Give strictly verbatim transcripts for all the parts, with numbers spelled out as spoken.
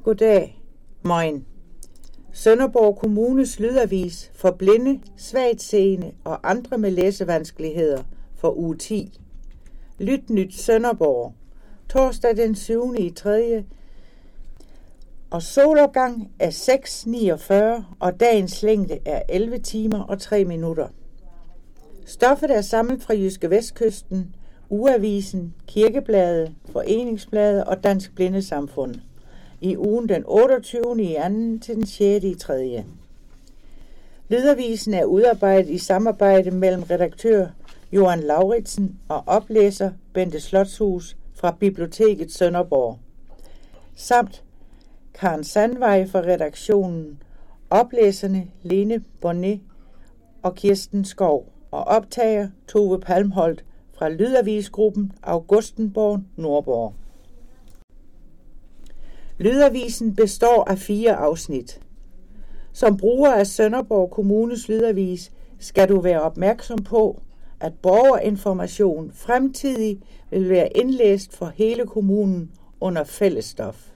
Goddag, moin. Sønderborg Kommunes lydavis for blinde, svagtseende og andre med læsevanskeligheder for uge ti. Lyt nyt Sønderborg. Torsdag den syvende i tredje og solopgang er seks niogfyrre, og dagens længde er elleve timer og tre minutter. Stoffet er samlet fra Jyske Vestkysten, Ugeavisen, Kirkebladet, Foreningsbladet og Dansk Blindesamfund i ugen den otteogtyvende i anden til den sjette i tredje. Lydavisen er udarbejdet i samarbejde mellem redaktør Johan Lauritsen og oplæser Bente Slotshus fra Biblioteket Sønderborg, samt Karen Sandvej fra redaktionen, oplæserne Lene Bonnet og Kirsten Skov, og optager Tove Palmholt fra Lydavisgruppen Augustenborg Nordborg. Lydavisen består af fire afsnit. Som bruger af Sønderborg Kommunes lydavis skal du være opmærksom på, at borgerinformation fremtidig vil være indlæst for hele kommunen under fællesstof.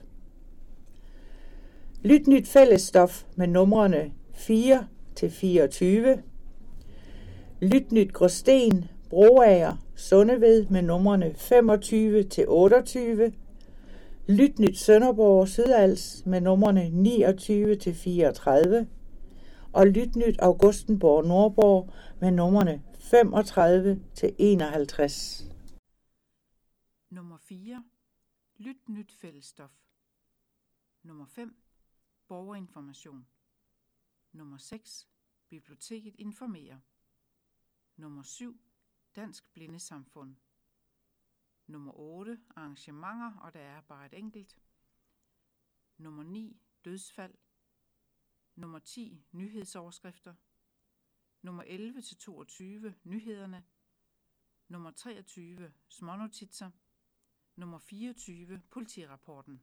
Lyt nyt fællesstof med numrene fire til fireogtyve. Lyt nyt Gråsten, Broager, Sundeved med numrene femogtyve til otteogtyve. Lyt nyt Sønderborg Sydals med numrene niogtyve til fireogtredive. Og lyt nyt Augustenborg Nordborg med numrene femogtredive til enoghalvtreds. Nummer fire. Lyt nyt fællesstof. Nummer fem. Borgerinformation. Nummer seks. Biblioteket informerer. Nummer syv. Dansk Blindesamfund. Nummer otte. Arrangementer, og der er bare et enkelt. Nummer ni. Dødsfald. Nummer ti. Nyhedsoverskrifter. Nummer elleve til toogtyve. Nyhederne. Nummer treogtyve. Smånotitser. Nummer fireogtyve. Politirapporten.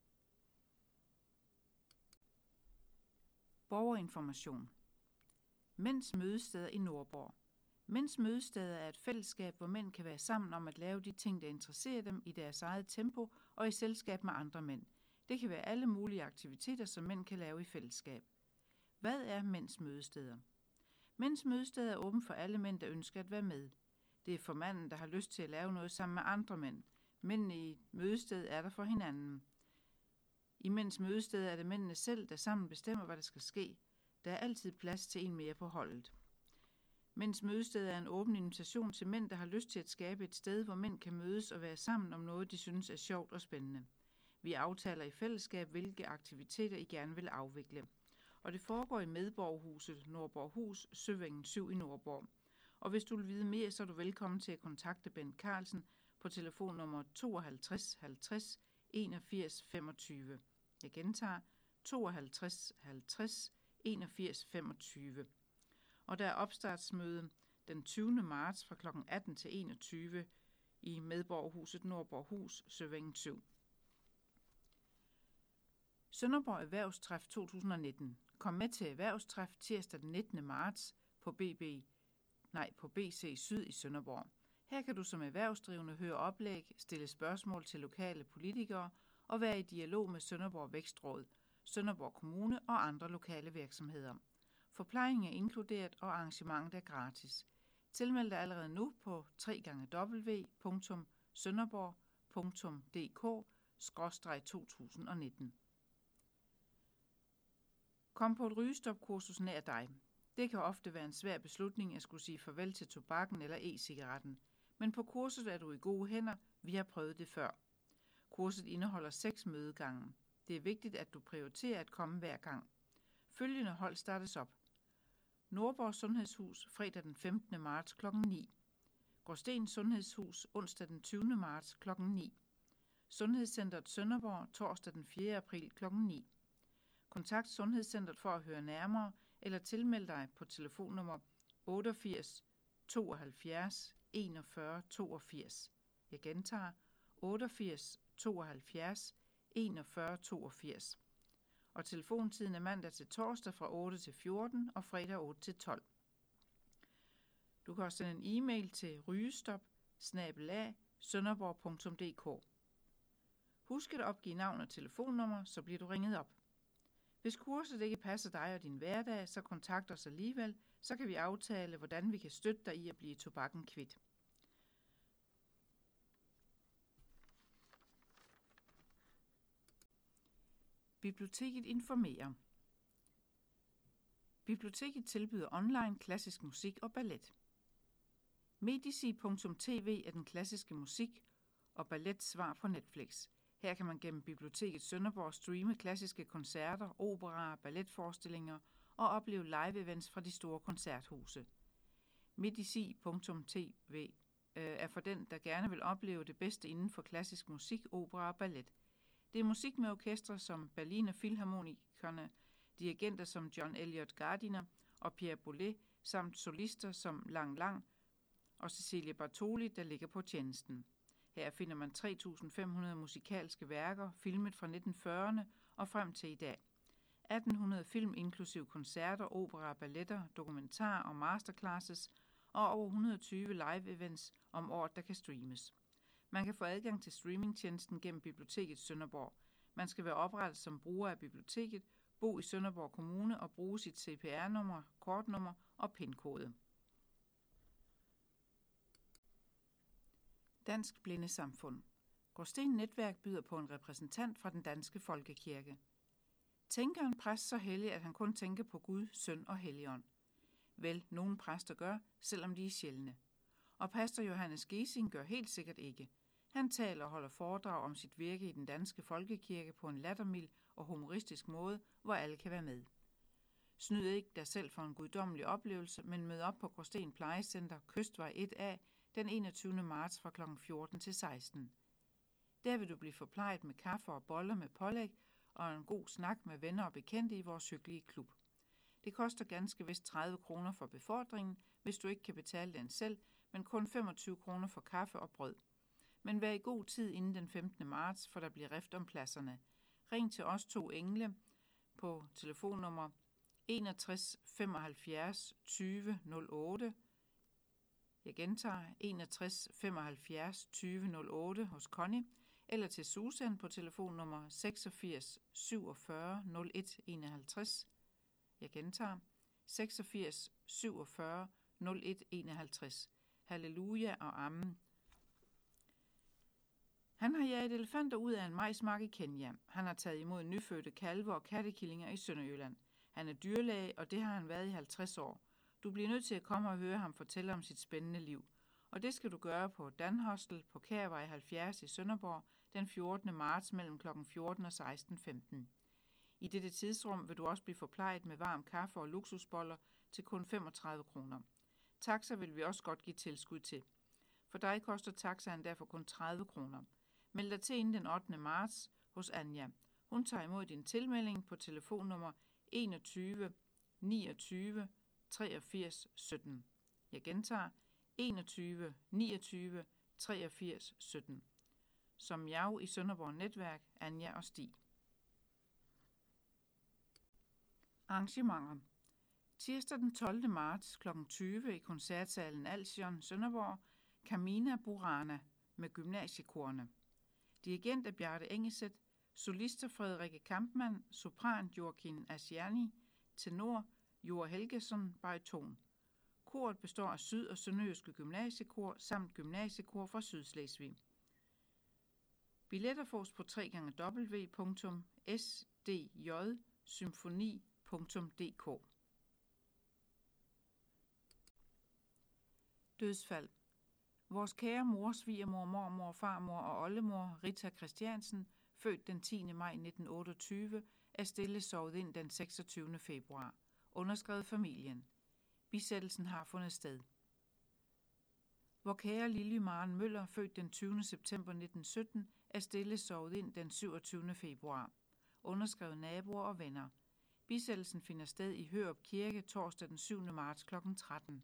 Borgerinformation. Mænds mødesteder i Nordborg. Mænds mødesteder er et fællesskab, hvor mænd kan være sammen om at lave de ting, der interesserer dem i deres eget tempo og i selskab med andre mænd. Det kan være alle mulige aktiviteter, som mænd kan lave i fællesskab. Hvad er mænds mødesteder? Mænds mødesteder er åben for alle mænd, der ønsker at være med. Det er for manden, der har lyst til at lave noget sammen med andre mænd. Mændene i et mødested er der for hinanden. I mænds mødesteder er det mændene selv, der sammen bestemmer, hvad der skal ske. Der er altid plads til en mere på holdet. Mænds mødested er en åben invitation til mænd, der har lyst til at skabe et sted, hvor mænd kan mødes og være sammen om noget, de synes er sjovt og spændende. Vi aftaler i fællesskab, hvilke aktiviteter I gerne vil afvikle. Og det foregår i Medborgerhuset, Nordborghus, Søvængen syv i Nordborg. Og hvis du vil vide mere, så er du velkommen til at kontakte Bent Carlsen på telefonnummer tooghalvtreds halvtreds enogfirs femogtyve. Jeg gentager tooghalvtreds halvtreds enogfirs femogtyve. Og der er opstartsmøde den tyvende marts fra klokken atten til enogtyve i Medborgerhuset Nordborghus, Søvængen syv. Sønderborg Erhvervstræf to tusind og nitten. Kom med til Erhvervstræf tirsdag den nittende marts på B B, nej, på B C Syd i Sønderborg. Her kan du som erhvervsdrivende høre oplæg, stille spørgsmål til lokale politikere og være i dialog med Sønderborg Vækstråd, Sønderborg Kommune og andre lokale virksomheder. Forplejning er inkluderet, og arrangementet er gratis. Tilmeld dig allerede nu på w w w punktum sønderborg punktum d k skråstreg to tusind og nitten. Kom på et rygestopkursus nær dig. Det kan ofte være en svær beslutning at skulle sige farvel til tobakken eller e-cigaretten, men på kurset er du i gode hænder. Vi har prøvet det før. Kurset indeholder seks mødegange. Det er vigtigt, at du prioriterer at komme hver gang. Følgende hold startes op. Nordborg Sundhedshus fredag den femtende marts klokken ni. Gråsten Sundhedshus onsdag den tyvende marts klokken ni. Sundhedscentret Sønderborg torsdag den fjerde april klokken ni. Kontakt Sundhedscentret for at høre nærmere eller tilmeld dig på telefonnummer otteogfirs tooghalvfjerds enogfyrre toogfirs. Jeg gentager otteogfirs tooghalvfjerds enogfyrre toogfirs. Og telefontiden er mandag til torsdag fra otte til fjorten og fredag otte til tolv. Du kan også sende en e-mail til rygestop bindestreg sønderborg punktum d k. Husk at opgive navn og telefonnummer, så bliver du ringet op. Hvis kurset ikke passer dig og din hverdag, så kontakt os alligevel, så kan vi aftale, hvordan vi kan støtte dig i at blive tobakken kvit. Biblioteket informerer. Biblioteket tilbyder online klassisk musik og ballet. Medici punktum t v er den klassiske musik og ballet svar på Netflix. Her kan man gennem Biblioteket Sønderborg streame klassiske koncerter, operaer, balletforestillinger og opleve live-events fra de store koncerthuse. Medici punktum t v øh, er for den, der gerne vil opleve det bedste inden for klassisk musik, opera og ballet. Det er musik med orkestre som Berliner Philharmonikerne, dirigenter som John Elliott Gardiner og Pierre Boulez, samt solister som Lang Lang og Cecilia Bartoli, der ligger på tjenesten. Her finder man tre tusind fem hundrede musikalske værker, filmet fra nitten fyrrerne og frem til i dag. atten hundrede film inklusiv koncerter, opera, balletter, dokumentarer og masterclasses, og over et hundrede og tyve live-events om året, der kan streames. Man kan få adgang til streamingtjenesten gennem Biblioteket Sønderborg. Man skal være oprettet som bruger af biblioteket, bo i Sønderborg Kommune og bruge sit C P R-nummer, kortnummer og PIN-kode. Dansk Blindesamfund. Gråsten Netværk byder på en repræsentant fra den danske folkekirke. Tænker en præst så hellig, at han kun tænker på Gud, Søn og Helligånd? Vel, nogle præster gør, selvom de er sjældne. Og pastor Johannes Gesing gør helt sikkert ikke. Han taler og holder foredrag om sit virke i den danske folkekirke på en lattermild og humoristisk måde, hvor alle kan være med. Snyd ikke dig selv for en guddommelig oplevelse, men mød op på Gråsten Plejecenter, Kystvej et A, den enogtyvende marts fra klokken fjorten til seksten. Der vil du blive forplejet med kaffe og boller med pålæg og en god snak med venner og bekendte i vores hyggelige klub. Det koster ganske vist tredive kroner for befordringen, hvis du ikke kan betale den selv, men kun femogtyve kroner for kaffe og brød. Men vær i god tid inden den femtende marts, for der bliver rift om pladserne. Ring til os to engle på telefonnummer enogtres femoghalvfjerds tyve nul otte. Jeg gentager enogtres femoghalvfjerds tyve nul otte hos Connie, eller til Susan på telefonnummer seksogfirs syvogfyrre nul et enoghalvtreds. Jeg gentager seksogfirs syvogfyrre nul et enoghalvtreds. Halleluja og amen. Han har jaget elefanter ud af en majsmark i Kenya. Han har taget imod nyfødte kalve og kattekillinger i Sønderjylland. Han er dyrlæge, og det har han været i halvtreds år. Du bliver nødt til at komme og høre ham fortælle om sit spændende liv. Og det skal du gøre på Dan Hostel på Kærvej halvfjerds i Sønderborg den fjortende marts mellem klokken fjorten og seksten femten. I dette tidsrum vil du også blive forplejet med varm kaffe og luksusboller til kun femogtredive kroner. Taxa vil vi også godt give tilskud til. For dig koster taxaen derfor kun tredive kroner. Meld dig til inden den ottende marts hos Anja. Hun tager imod din tilmelding på telefonnummer enogtyve niogtyve treogfirs sytten. Jeg gentager enogtyve niogtyve treogfirs sytten. Som jeg i Sønderborg Netværk, Anja og Stig. Arrangementer. Tirsdag den tolvte marts klokken tyve i koncertsalen Alsion, Sønderborg, Camina Burana med gymnasiekorene. Dirigent er Bjarte Engeset, solister Frederikke Kampmann, sopran Joakim Asiani, tenor Jor Helgesson, bariton. Koret består af syd- og sønderjyske gymnasiekor samt gymnasiekor fra Sydslesvig. Billetter fås på w w w punktum s d j symfoni punktum d k. Dødsfald. Vores kære mor, svigermor, mormor, farmor og oldemor, Rita Christiansen, født den tiende maj nitten otteogtyve, er stille sovet ind den seksogtyvende februar. Underskrevet familien. Bisættelsen har fundet sted. Vor kære Lilly Maren Møller, født den tyvende september nitten sytten, er stille sovet ind den syvogtyvende februar. Underskrevet naboer og venner. Bisættelsen finder sted i Hørup Kirke torsdag den syvende marts klokken tretten.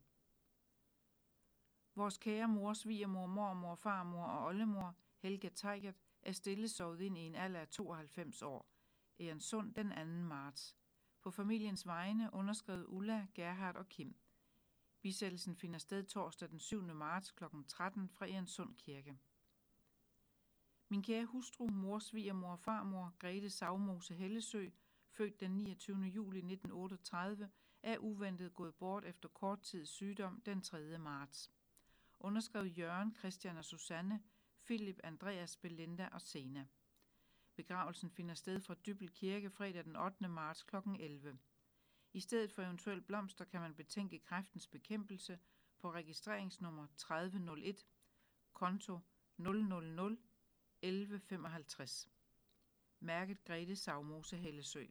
Vores kære mor, svigermor, mormor, farmor og oldemor, Helga Teigert, er stille sovet ind i en alder af tooghalvfems år. Egernsund den anden marts. På familiens vegne underskrevet Ulla, Gerhard og Kim. Bisættelsen finder sted torsdag den syvende marts klokken tretten fra Egernsund Kirke. Min kære hustru, mor, svigermor og farmor, Grete Savmose Hellesø, født den niogtyvende juli nitten otteogtredive, er uventet gået bort efter kort tids sygdom den tredje marts. Underskrevet Jørgen, Christian og Susanne, Philip, Andreas, Belinda og Sena. Begravelsen finder sted fra Dybbøl Kirke fredag den ottende marts klokken elleve. I stedet for eventuelt blomster kan man betænke Kræftens Bekæmpelse på registreringsnummer tredive nul et, konto nul nul nul elleve femoghalvtreds. Mærket Grete Savmose Hellesø.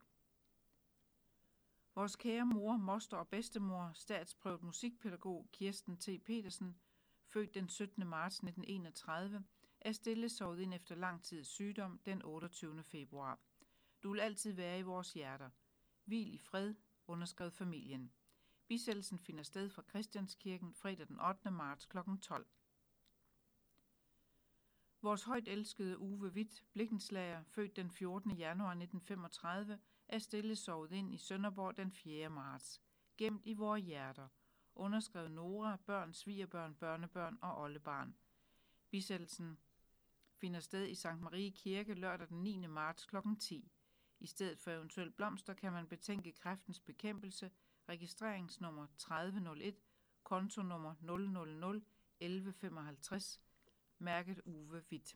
Vores kære mor, moster og bedstemor, statsprøvet musikpædagog Kirsten T. Petersen, født den syttende marts nitten enogtredive, er stille sovet ind efter lang tids sygdom den otteogtyvende februar. Du vil altid være i vores hjerter. Hvil i fred, underskrevet familien. Bisættelsen finder sted fra Christianskirken fredag den ottende marts klokken tolv. Vores højt elskede Uwe Witt, blikkenslager, født den fjortende januar nitten femogtredive, er stille sovet ind i Sønderborg den fjerde marts. Gemt i vores hjerter. Underskrevet Nora, børn, svigerbørn, børnebørn og oldebarn. Bisættelsen finder sted i Sankt Marie Kirke lørdag den niende marts klokken ti. I stedet for eventuelt blomster kan man betænke Kræftens Bekæmpelse, registreringsnummer tredive nul et, kontonummer nul nul nul elleve femoghalvtreds, mærket Uwe Witt.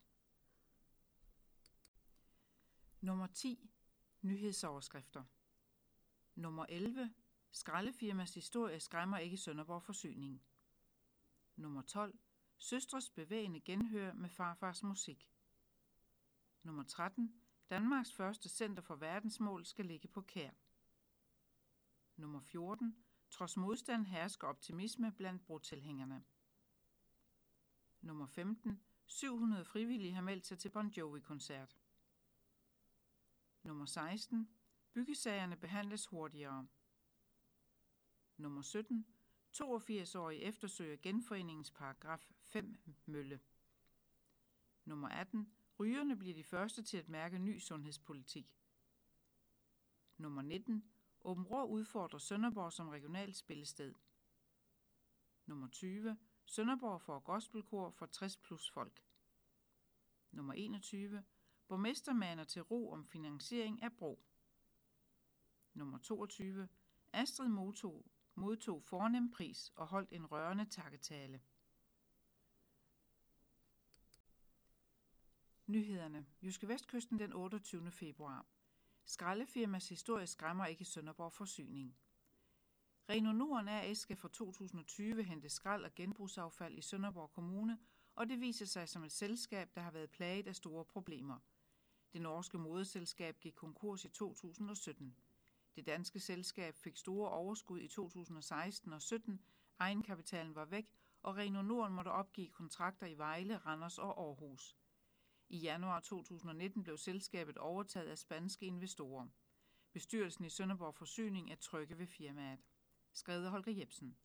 Nummer ti. Nyhedsoverskrifter. Nummer elleve. Skraldefirmas historie skræmmer ikke Sønderborg Forsyning. Nummer tolv. Søstres bevægende genhør med farfars musik. Nummer tretten. Danmarks første center for verdensmål skal ligge på Kær. Nummer fjorten. Trods modstand hersker optimisme blandt brotilhængerne. Nummer femten. syv hundrede frivillige har meldt sig til Bon Jovi-koncert. Nummer seksten. Byggesagerne behandles hurtigere. Nummer sytten. toogfirs-årige eftersøger genforeningens paragraf fem mølle. Nummer atten. Rygerne bliver de første til at mærke ny sundhedspolitik. Nummer nitten. Aabenraa udfordrer Sønderborg som regionalt spillested. Nummer tyve. Sønderborg får gospelkor for tres plus folk. Nummer enogtyve. Borgmester maner til ro om finansiering af bro. Nummer toogtyve. Astrid modtog, modtog fornem pris og holdt en rørende takketale. Nyhederne. Jyske Vestkysten den otteogtyvende februar. Skraldefirmas historie skræmmer ikke Sønderborg Forsyning. Reno Norden A S skal fra to tusind og tyve hente skrald og genbrugsaffald i Sønderborg Kommune, og det viser sig som et selskab, der har været plaget af store problemer. Det norske moderselskab gik konkurs i to tusind og sytten. Det danske selskab fik store overskud i to tusind og seksten og sytten, egenkapitalen var væk, og Reno Norden måtte opgive kontrakter i Vejle, Randers og Aarhus. I januar to tusind og nitten blev selskabet overtaget af spanske investorer. Bestyrelsen i Sønderborg Forsyning er trygge ved firmaet. Skrevet Holger Jebsen.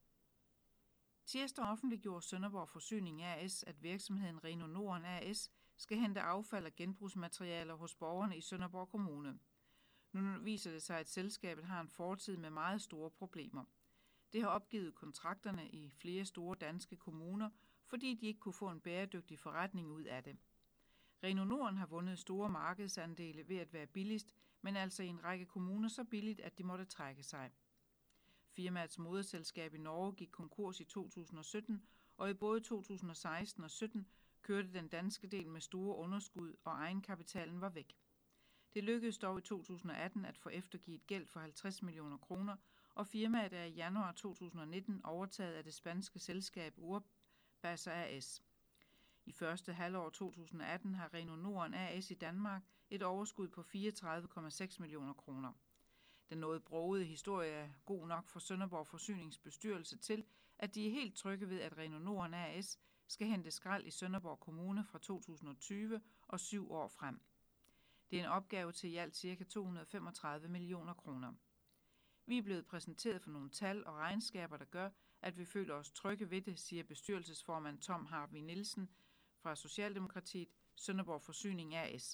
Tirsdag offentliggjorde Sønderborg Forsyning A S, at virksomheden Reno Norden A S skal hente affald og genbrugsmaterialer hos borgerne i Sønderborg Kommune. Nu viser det sig, at selskabet har en fortid med meget store problemer. Det har opgivet kontrakterne i flere store danske kommuner, fordi de ikke kunne få en bæredygtig forretning ud af det. Reno Norden har vundet store markedsandele ved at være billigst, men altså i en række kommuner så billigt, at de måtte trække sig. Firmaets moderselskab i Norge gik konkurs i to tusind og sytten, og i både to tusind og seksten og sytten kørte den danske del med store underskud, og egenkapitalen var væk. Det lykkedes dog i to tusind og atten at få eftergivet gæld for halvtreds millioner kroner, og firmaet er i januar to tusind og nitten overtaget af det spanske selskab Urbasa A S. I første halvår to tusind og atten har Reno Norden A S i Danmark et overskud på fireogtredive komma seks millioner kroner. Den noget brogede historie er god nok for Sønderborg Forsynings bestyrelse til, at de er helt trygge ved, at Reno Norden A S skal hente skrald i Sønderborg Kommune fra to tusind og tyve og syv år frem. Det er en opgave til i alt ca. to hundrede og femogtredive millioner kroner. Vi er blevet præsenteret for nogle tal og regnskaber, der gør, at vi føler os trygge ved det, siger bestyrelsesformand Tom Harvey Nielsen fra Socialdemokratiet, Sønderborg Forsyning A S.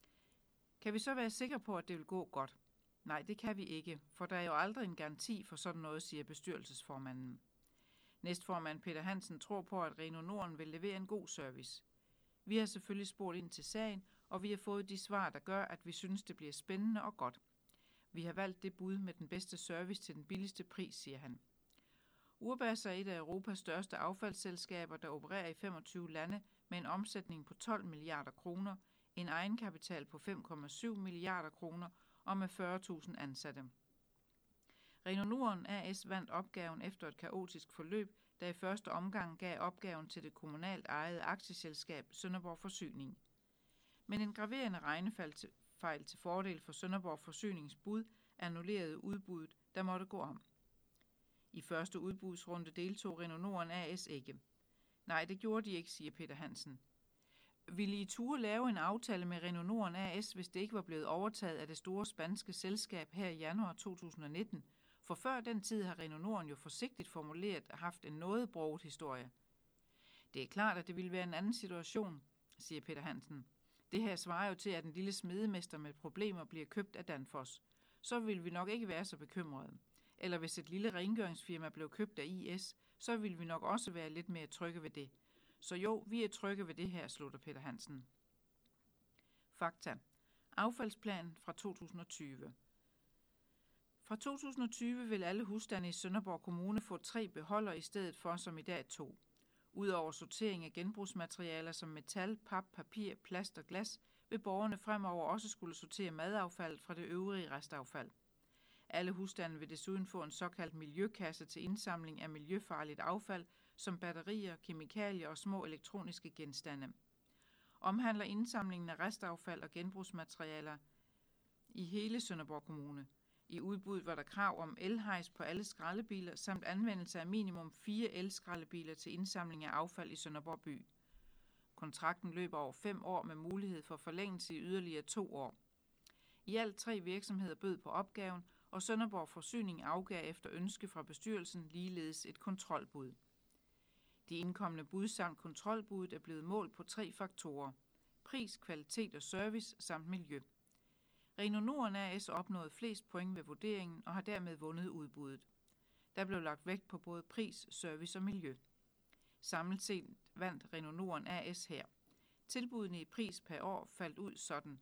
Kan vi så være sikre på, at det vil gå godt? Nej, det kan vi ikke, for der er jo aldrig en garanti for sådan noget, siger bestyrelsesformanden. Næstformand Peter Hansen tror på, at Reno Norden vil levere en god service. Vi har selvfølgelig spurgt ind til sagen, og vi har fået de svar, der gør, at vi synes, det bliver spændende og godt. Vi har valgt det bud med den bedste service til den billigste pris, siger han. Urbas er et af Europas største affaldsselskaber, der opererer i femogtyve lande med en omsætning på tolv milliarder kroner, en egenkapital på fem komma syv milliarder kroner og med fyrre tusind ansatte. Renault Norden A S vandt opgaven efter et kaotisk forløb, der i første omgang gav opgaven til det kommunalt ejede aktieselskab Sønderborg Forsyning. Men en graverende regnefejl til, fejl til fordel for Sønderborg Forsynings bud annullerede udbuddet, der måtte gå om. I første udbudsrunde deltog Renault Norden A S ikke. Nej, det gjorde de ikke, siger Peter Hansen. Ville I turde lave en aftale med Renault Norden A S, hvis det ikke var blevet overtaget af det store spanske selskab her i januar to tusind nitten? For før den tid har Renault Norden jo forsigtigt formuleret haft en noget broget historie. Det er klart, at det ville være en anden situation, siger Peter Hansen. Det her svarer jo til, at en lille smedemester med problemer bliver købt af Danfoss. Så ville vi nok ikke være så bekymrede. Eller hvis et lille rengøringsfirma blev købt af I S, så ville vi nok også være lidt mere trygge ved det. Så jo, vi er trygge ved det her, slutter Peter Hansen. Fakta. Affaldsplan fra to tusind og tyve. Fra to tusind og tyve vil alle husstande i Sønderborg Kommune få tre beholdere i stedet for som i dag to. Udover sortering af genbrugsmaterialer som metal, pap, papir, plast og glas, vil borgerne fremover også skulle sortere madaffald fra det øvrige restaffald. Alle husstande vil desuden få en såkaldt miljøkasse til indsamling af miljøfarligt affald, som batterier, kemikalier og små elektroniske genstande. Omhandler indsamlingen af restaffald og genbrugsmaterialer i hele Sønderborg Kommune. I udbuddet var der krav om elhejs på alle skraldebiler samt anvendelse af minimum fire elskraldebiler til indsamling af affald i Sønderborg by. Kontrakten løber over fem år med mulighed for forlængelse i yderligere to år. I alt tre virksomheder bød på opgaven, og Sønderborg Forsyning afgav efter ønske fra bestyrelsen ligeledes et kontrolbud. De indkomne bud samt kontrolbuddet er blevet målt på tre faktorer: pris, kvalitet og service samt miljø. Renault Norden A S opnåede flest point ved vurderingen og har dermed vundet udbuddet. Der blev lagt vægt på både pris, service og miljø. Samlet set vandt Renault Norden A S her. Tilbudene i pris per år faldt ud sådan: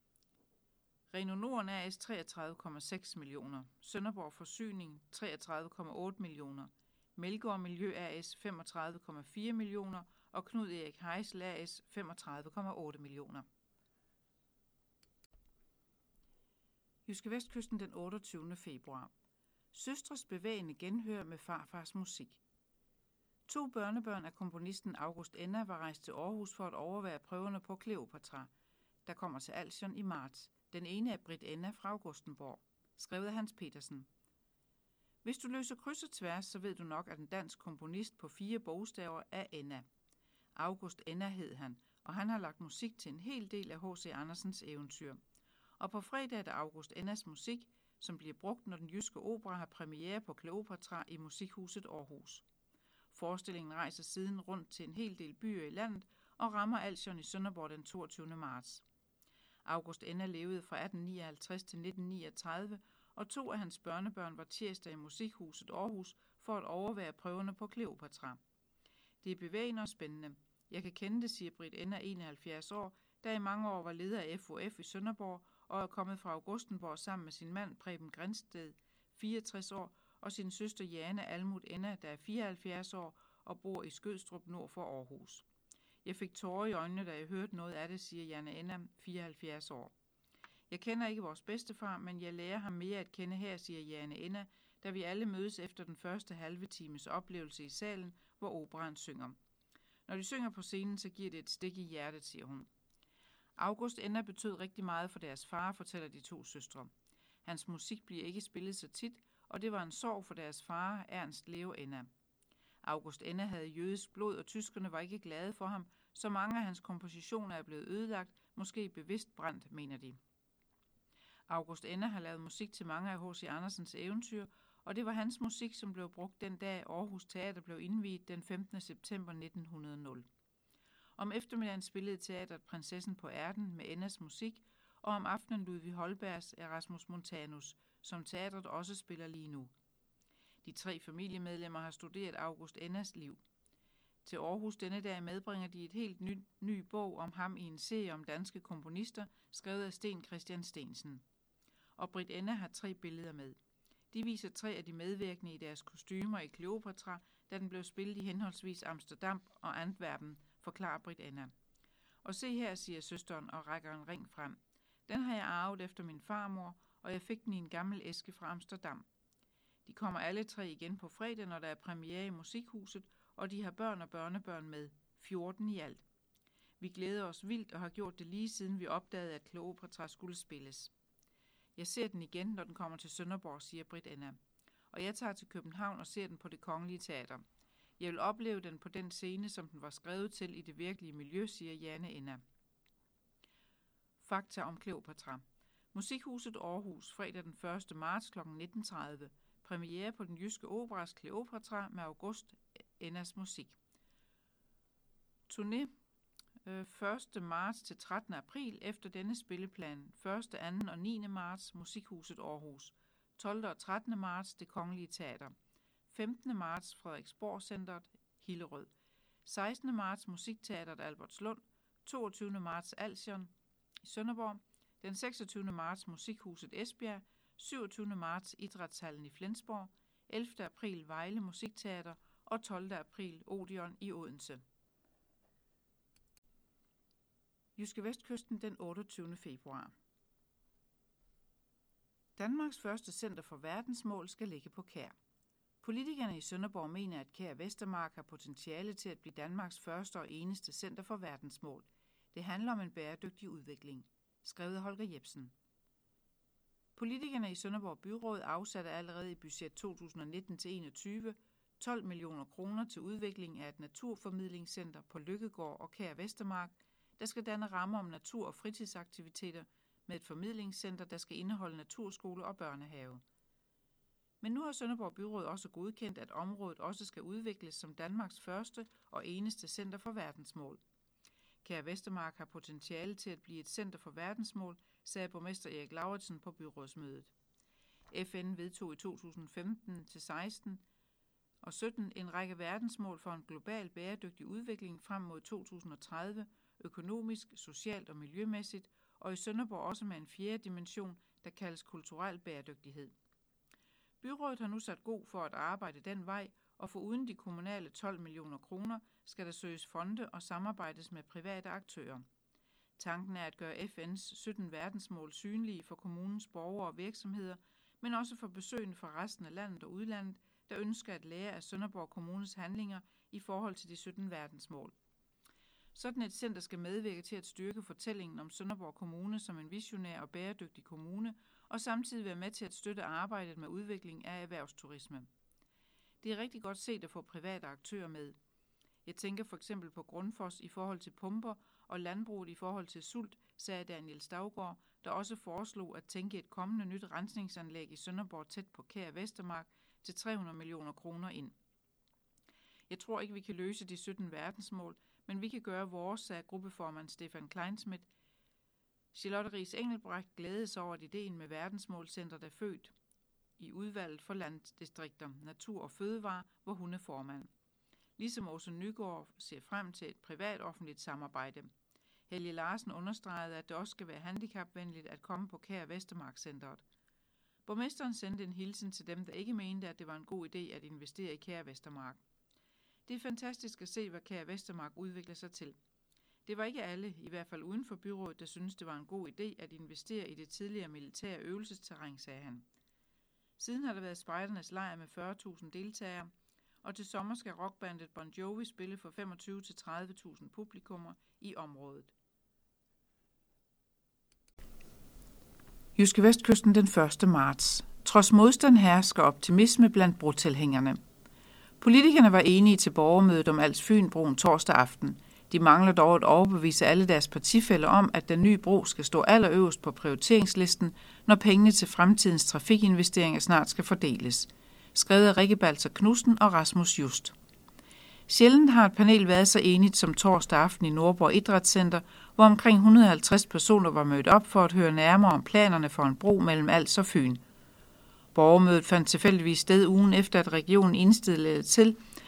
Renault Norden A S treogtredive komma seks millioner, Sønderborg Forsyning treogtredive komma otte millioner, Melgaard Miljø A S femogtredive komma fire millioner og Knud Erik Heisel A S femogtredive komma otte millioner. JydskeVestkysten den otteogtyvende februar. Søstres bevægende genhør med farfars musik. To børnebørn af komponisten August Enna var rejst til Aarhus for at overvære prøverne på Kleopatra, der kommer til Alsion i marts. Den ene er Britt Enna fra Augustenborg, skrevet af Hans Petersen. Hvis du løser kryds og tværs, så ved du nok, at en dansk komponist på fire bogstaver er Enna. August Enna hed han, og han har lagt musik til en hel del af H C Andersens eventyr. Og på fredag er der August Ennas musik, som bliver brugt, når den jyske opera har premiere på Kleopatra i Musikhuset Aarhus. Forestillingen rejser siden rundt til en hel del byer i landet og rammer Alsion i Sønderborg den toogtyvende marts. August Enna levede fra atten nioghalvtreds til nitten niogtredive, og to af hans børnebørn var tirsdag i Musikhuset Aarhus for at overvære prøverne på Kleopatra. Det er bevægende og spændende. Jeg kan kende det, siger Britt Enna, enoghalvfjerds år, der i mange år var leder af F O F i Sønderborg og er kommet fra Augustenborg sammen med sin mand Preben Grindsted, fireogtres år, og sin søster Jane Almut Enna, der er fireoghalvfjerds år og bor i Skødstrup nord for Aarhus. Jeg fik tårer i øjnene, da jeg hørte noget af det, siger Jane Enna, fireoghalvfjerds år. Jeg kender ikke vores bedstefar, men jeg lærer ham mere at kende her, siger Jane Enna, da vi alle mødes efter den første halve times oplevelse i salen, hvor operaen synger. Når de synger på scenen, så giver det et stik i hjertet, siger hun. August Enna betød rigtig meget for deres far, fortæller de to søstre. Hans musik bliver ikke spillet så tit, og det var en sorg for deres far, Ernst Leo Enna. August Enna havde jødisk blod, og tyskerne var ikke glade for ham, så mange af hans kompositioner er blevet ødelagt, måske bevidst brændt, mener de. August Enna har lavet musik til mange af H C Andersens eventyr, og det var hans musik, som blev brugt den dag Aarhus Teater blev indviet den femtende september nitten hundrede. Om eftermiddagen spillede teatret Prinsessen på Ærten med Ennas musik, og om aftenen Ludvig Holbergs Erasmus Montanus, som teatret også spiller lige nu. De tre familiemedlemmer har studeret August Ennas liv. Til Aarhus denne dag medbringer de et helt ny, ny bog om ham i en serie om danske komponister, skrevet af Sten Christian Stensen. Og Britt Enna har tre billeder med. De viser tre af de medvirkende i deres kostymer i Kleopatra, da den blev spillet i henholdsvis Amsterdam og Antwerpen, forklarer Britt Enna. Og se her, siger søsteren og rækker en ring frem. Den har jeg arvet efter min farmor, og jeg fik den i en gammel æske fra Amsterdam. De kommer alle tre igen på fredag, når der er premiere i Musikhuset, og de har børn og børnebørn med, fjorten i alt. Vi glæder os vildt og har gjort det lige siden vi opdagede, at Kleopatra skulle spilles. Jeg ser den igen, når den kommer til Sønderborg, siger Britt Enna. Og jeg tager til København og ser den på Det Kongelige Teater. Jeg vil opleve den på den scene, som den var skrevet til i det virkelige miljø, siger Janne Enna. Fakta om Kleopatra. Musikhuset Aarhus, fredag den første marts kl. nitten tredive. Premiere på den jyske operas Kleopatra med August Ennas musik. Turné første marts til trettende april efter denne spilleplan. første, anden og niende marts Musikhuset Aarhus. tolvte og trettende marts Det Kongelige Teater. femtende marts Frederiksborg Centret, Hillerød. sekstende marts Musikteatret Albertslund. toogtyvende marts Alsion i Sønderborg. Den seksogtyvende marts Musikhuset Esbjerg. syvogtyvende marts Idrætshallen i Flensborg. ellevte april Vejle Musikteater og tolvte april Odeon i Odense. Jyske Vestkysten den otteogtyvende februar. Danmarks første center for verdensmål skal ligge på Kær. Politikerne i Sønderborg mener, at Kær Vestermark har potentiale til at blive Danmarks første og eneste center for verdensmål. Det handler om en bæredygtig udvikling. Skrevet af Holger Jebsen. Politikerne i Sønderborg Byråd afsatte allerede i budget to tusind og nitten til enogtyve tolv millioner kroner til udvikling af et naturformidlingscenter på Lykkegård og Kær Vestermark, der skal danne rammer om natur- og fritidsaktiviteter med et formidlingscenter, der skal indeholde naturskole og børnehave. Men nu har Sønderborg Byråd også godkendt, at området også skal udvikles som Danmarks første og eneste center for verdensmål. Kær Vestermark har potentiale til at blive et center for verdensmål, sagde borgmester Erik Lauritsen på byrådsmødet. F N vedtog i to tusind og femten til seksten og sytten en række verdensmål for en global bæredygtig udvikling frem mod to tusind og tredive, økonomisk, socialt og miljømæssigt, og i Sønderborg også med en fjerde dimension, der kaldes kulturel bæredygtighed. Byrådet har nu sat god for at arbejde den vej, og foruden de kommunale tolv millioner kroner, skal der søges fonde og samarbejdes med private aktører. Tanken er at gøre F N's sytten verdensmål synlige for kommunens borgere og virksomheder, men også for besøgende fra resten af landet og udlandet, der ønsker at lære af Sønderborg Kommunes handlinger i forhold til de sytten verdensmål. Sådan et center skal medvirke til at styrke fortællingen om Sønderborg Kommune som en visionær og bæredygtig kommune, og samtidig være med til at støtte arbejdet med udvikling af erhvervsturisme. Det er rigtig godt set at få private aktører med. Jeg tænker for eksempel på Grundfos i forhold til pumper og landbruget i forhold til sult, sagde Daniel Stavgaard, der også foreslog at tænke et kommende nyt rensningsanlæg i Sønderborg tæt på Kær Vestermark til tre hundrede millioner kroner ind. Jeg tror ikke, vi kan løse de sytten verdensmål, men vi kan gøre vores, sagde gruppeformand Stefan Kleinsmith. Charlotte Ries Engelbrecht glædede sig over, at ideen med verdensmålcentret er født i udvalget for landdistrikter, natur og fødevare, hvor hun er formand. Ligesom Åse Nygaard ser frem til et privat-offentligt samarbejde. Helge Larsen understregede, at det også skal være handicapvenligt at komme på Kær Vestermark-centret. Borgmesteren sendte en hilsen til dem, der ikke mente, at det var en god idé at investere i Kær Vestermark. Det er fantastisk at se, hvad Kær Vestermark udvikler sig til. Det var ikke alle, i hvert fald uden for byrådet, der syntes, det var en god idé at investere i det tidligere militære øvelsesterræn, sagde han. Siden har der været spejdernes lejr med fyrre tusind deltagere, og til sommer skal rockbandet Bon Jovi spille for femogtyve til tredive tusind publikummer i området. Jyske Vestkysten den første marts. Trods modstand hersker optimisme blandt brotilhængerne. Politikerne var enige til borgermødet om Als Fyn-broen torsdag aften. De mangler dog at overbevise alle deres partifæller om, at den nye bro skal stå allerøverst på prioriteringslisten, når pengene til fremtidens trafikinvesteringer snart skal fordeles. Skrevet af Rikke Balser Knudsen og Rasmus Just. Sjældent har et panel været så enigt som torsdag aften i Nordborg Idrætscenter, hvor omkring et hundrede og halvtreds personer var mødt op for at høre nærmere om planerne for en bro mellem Als og Fyn. Borgermødet fandt tilfældigvis sted ugen efter, at regionen indstillede til,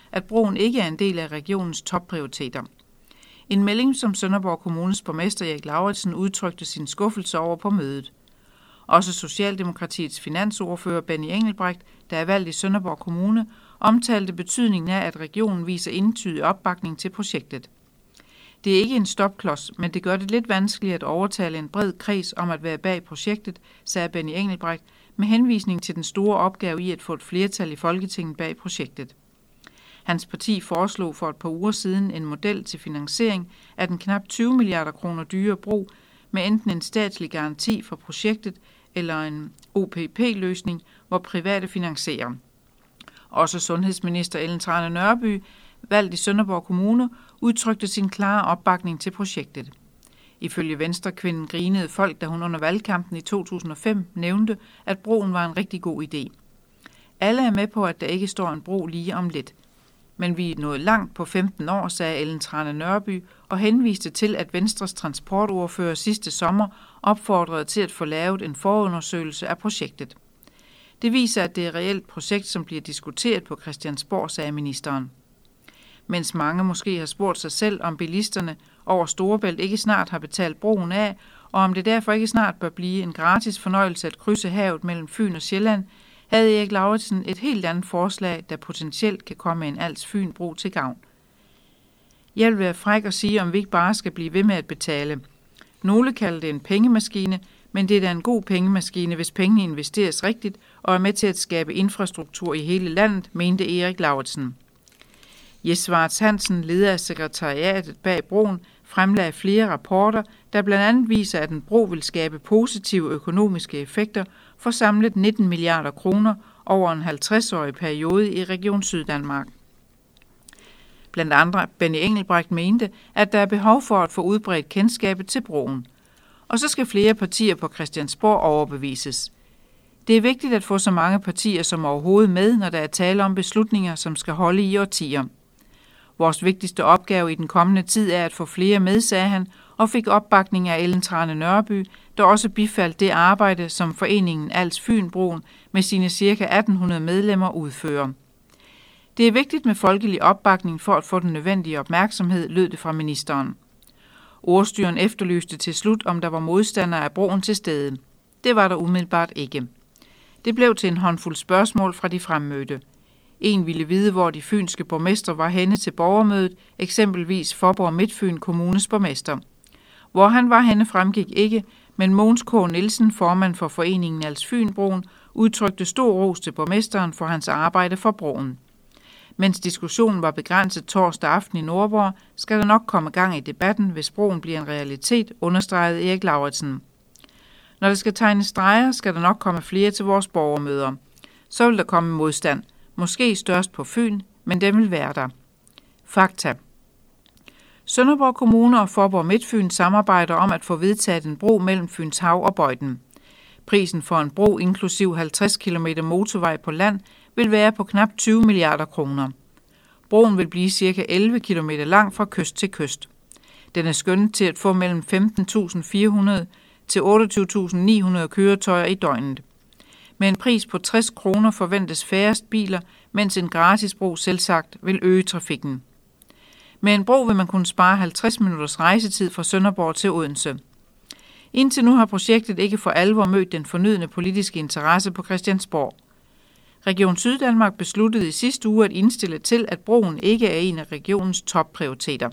at broen ikke er en del af regionens topprioriteter. En melding, som Sønderborg Kommunes borgmester Erik Lauritsen udtrykte sin skuffelse over på mødet. Også Socialdemokratiets finansordfører Benny Engelbrecht, der er valgt i Sønderborg Kommune, omtalte betydningen af, at regionen viser entydig opbakning til projektet. Det er ikke en stopklods, men det gør det lidt vanskeligt at overtale en bred kreds om at være bag projektet, sagde Benny Engelbrecht med henvisning til den store opgave i at få et flertal i Folketinget bag projektet. Hans parti foreslog for et par uger siden en model til finansiering af den knap tyve milliarder kroner dyre bro med enten en statslig garanti for projektet eller en O P P-løsning, hvor private finansierer. Også sundhedsminister Ellen Trane Nørby, valgt i Sønderborg Kommune, udtrykte sin klare opbakning til projektet. Ifølge Venstrekvinden grinede folk, da hun under valgkampen i to tusind og fem nævnte, at broen var en rigtig god idé. Alle er med på, at der ikke står en bro lige om lidt. Men vi er nået langt på femten år, sagde Ellen Trane Nørby, og henviste til, at Venstres transportordfører sidste sommer opfordrede til at få lavet en forundersøgelse af projektet. Det viser, at det er et reelt projekt, som bliver diskuteret på Christiansborg, sagde ministeren. Mens mange måske har spurgt sig selv, om bilisterne over Storebælt ikke snart har betalt broen af, og om det derfor ikke snart bør blive en gratis fornøjelse at krydse havet mellem Fyn og Sjælland, havde Erik Lauritsen et helt andet forslag, der potentielt kan komme en Als-Fyn-bro til gavn. Jeg vil være fræk og sige, om vi ikke bare skal blive ved med at betale. Nogle kalder det en pengemaskine, men det er da en god pengemaskine, hvis pengene investeres rigtigt og er med til at skabe infrastruktur i hele landet, mente Erik Lauritsen. Jes Schwartz Hansen, leder af sekretariatet bag broen, fremlagde flere rapporter, der blandt andet viser, at en bro vil skabe positive økonomiske effekter for samlet nitten milliarder kroner over en halvtreds-årig periode i Region Syddanmark. Blandt andre Benny Engelbrecht mente, at der er behov for at få udbredt kendskabet til broen. Og så skal flere partier på Christiansborg overbevises. Det er vigtigt at få så mange partier som overhovedet med, når der er tale om beslutninger, som skal holde i årtier. Vores vigtigste opgave i den kommende tid er at få flere med, sagde han, og fik opbakning af Ellen Trane Nørby, der også bifaldt det arbejde, som foreningen Als-Fyn-broen med sine ca. atten hundrede medlemmer udfører. Det er vigtigt med folkelig opbakning for at få den nødvendige opmærksomhed, lød det fra ministeren. Ordstyren efterlyste til slut, om der var modstandere af broen til stede. Det var der umiddelbart ikke. Det blev til en håndfuld spørgsmål fra de fremmødte. En ville vide, hvor de fynske borgmestre var henne til borgermødet, eksempelvis Faaborg Midtfyn Kommunes borgmester. Hvor han var henne fremgik ikke, men Mogens K. Nielsen, formand for foreningen Als-Fyn-broen, udtrykte stor ros til borgmesteren for hans arbejde for broen. Mens diskussionen var begrænset torsdag aften i Nordborg, skal der nok komme gang i debatten, hvis broen bliver en realitet, understregede Erik Lauritsen. Når der skal tegnes streger, skal der nok komme flere til vores borgermøder. Så vil der komme modstand. Måske størst på Fyn, men den vil være der. Fakta. Sønderborg Kommune og Faaborg Midtfyn samarbejder om at få vedtaget en bro mellem Fyns Hav og Bøjden. Prisen for en bro inklusiv halvtreds kilometer motorvej på land vil være på knap tyve milliarder kroner. Broen vil blive ca. elleve kilometer lang fra kyst til kyst. Den er skønnet til at få mellem femten tusind fire hundrede til otteogtyve tusind ni hundrede køretøjer i døgnet. Med en pris på tres kroner forventes færrest biler, mens en gratis bro selvsagt vil øge trafikken. Med en bro vil man kunne spare halvtreds minutters rejsetid fra Sønderborg til Odense. Indtil nu har projektet ikke for alvor mødt den fornødne politiske interesse på Christiansborg. Region Syddanmark besluttede i sidste uge at indstille til, at broen ikke er en af regionens topprioriteter.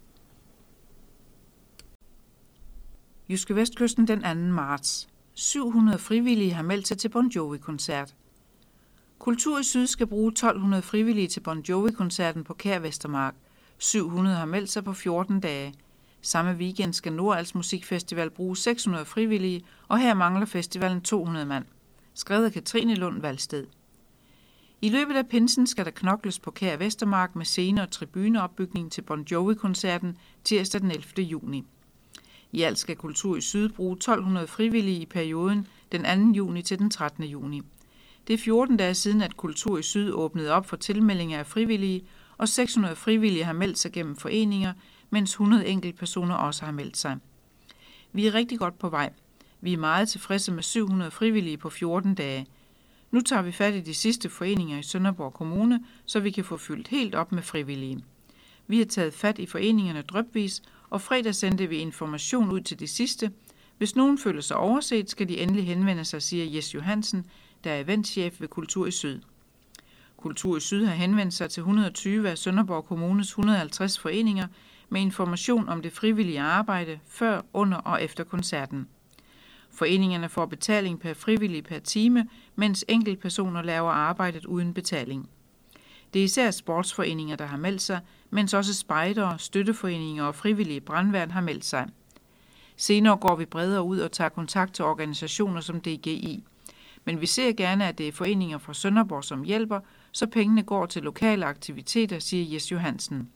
Jyske Vestkysten den anden marts. syv hundrede frivillige har meldt sig til Bon Jovi-koncert. Kultur i Syd skal bruge tolv hundrede frivillige til Bon Jovi-koncerten på Kær Vestermark. syv hundrede har meldt sig på fjorten dage. Samme weekend skal Nordals Musikfestival bruge seks hundrede frivillige, og her mangler festivalen to hundrede mand. Skrevet af Katrine Lund Valsted. I løbet af pinsen skal der knokles på Kær Vestermark med scene- og tribuneopbygning til Bon Jovi-koncerten tirsdag den ellevte juni. I alt skal Kultur i Syd bruge tolv hundrede frivillige i perioden den anden juni til den trettende juni. Det er fjorten dage siden, at Kultur i Syd åbnede op for tilmeldinger af frivillige, og seks hundrede frivillige har meldt sig gennem foreninger, mens hundrede enkeltpersoner også har meldt sig. Vi er rigtig godt på vej. Vi er meget tilfredse med syv hundrede frivillige på fjorten dage. Nu tager vi fat i de sidste foreninger i Sønderborg Kommune, så vi kan få fyldt helt op med frivillige. Vi har taget fat i foreningerne drypvis, og fredag sendte vi information ud til de sidste. Hvis nogen føler sig overset, skal de endelig henvende sig, siger Jes Johansen, der er eventchef ved Kultur i Syd. Kultur i Syd har henvendt sig til et hundrede og tyve af Sønderborg Kommunes et hundrede og halvtreds foreninger med information om det frivillige arbejde før, under og efter koncerten. Foreningerne får betaling per frivillig per time, mens enkeltpersoner laver arbejdet uden betaling. Det er især sportsforeninger, der har meldt sig, mens også spejdere, støtteforeninger og frivillige brandværn har meldt sig. Senere går vi bredere ud og tager kontakt til organisationer som D G I. Men vi ser gerne, at det er foreninger fra Sønderborg, som hjælper, så pengene går til lokale aktiviteter, siger Jes Johansen.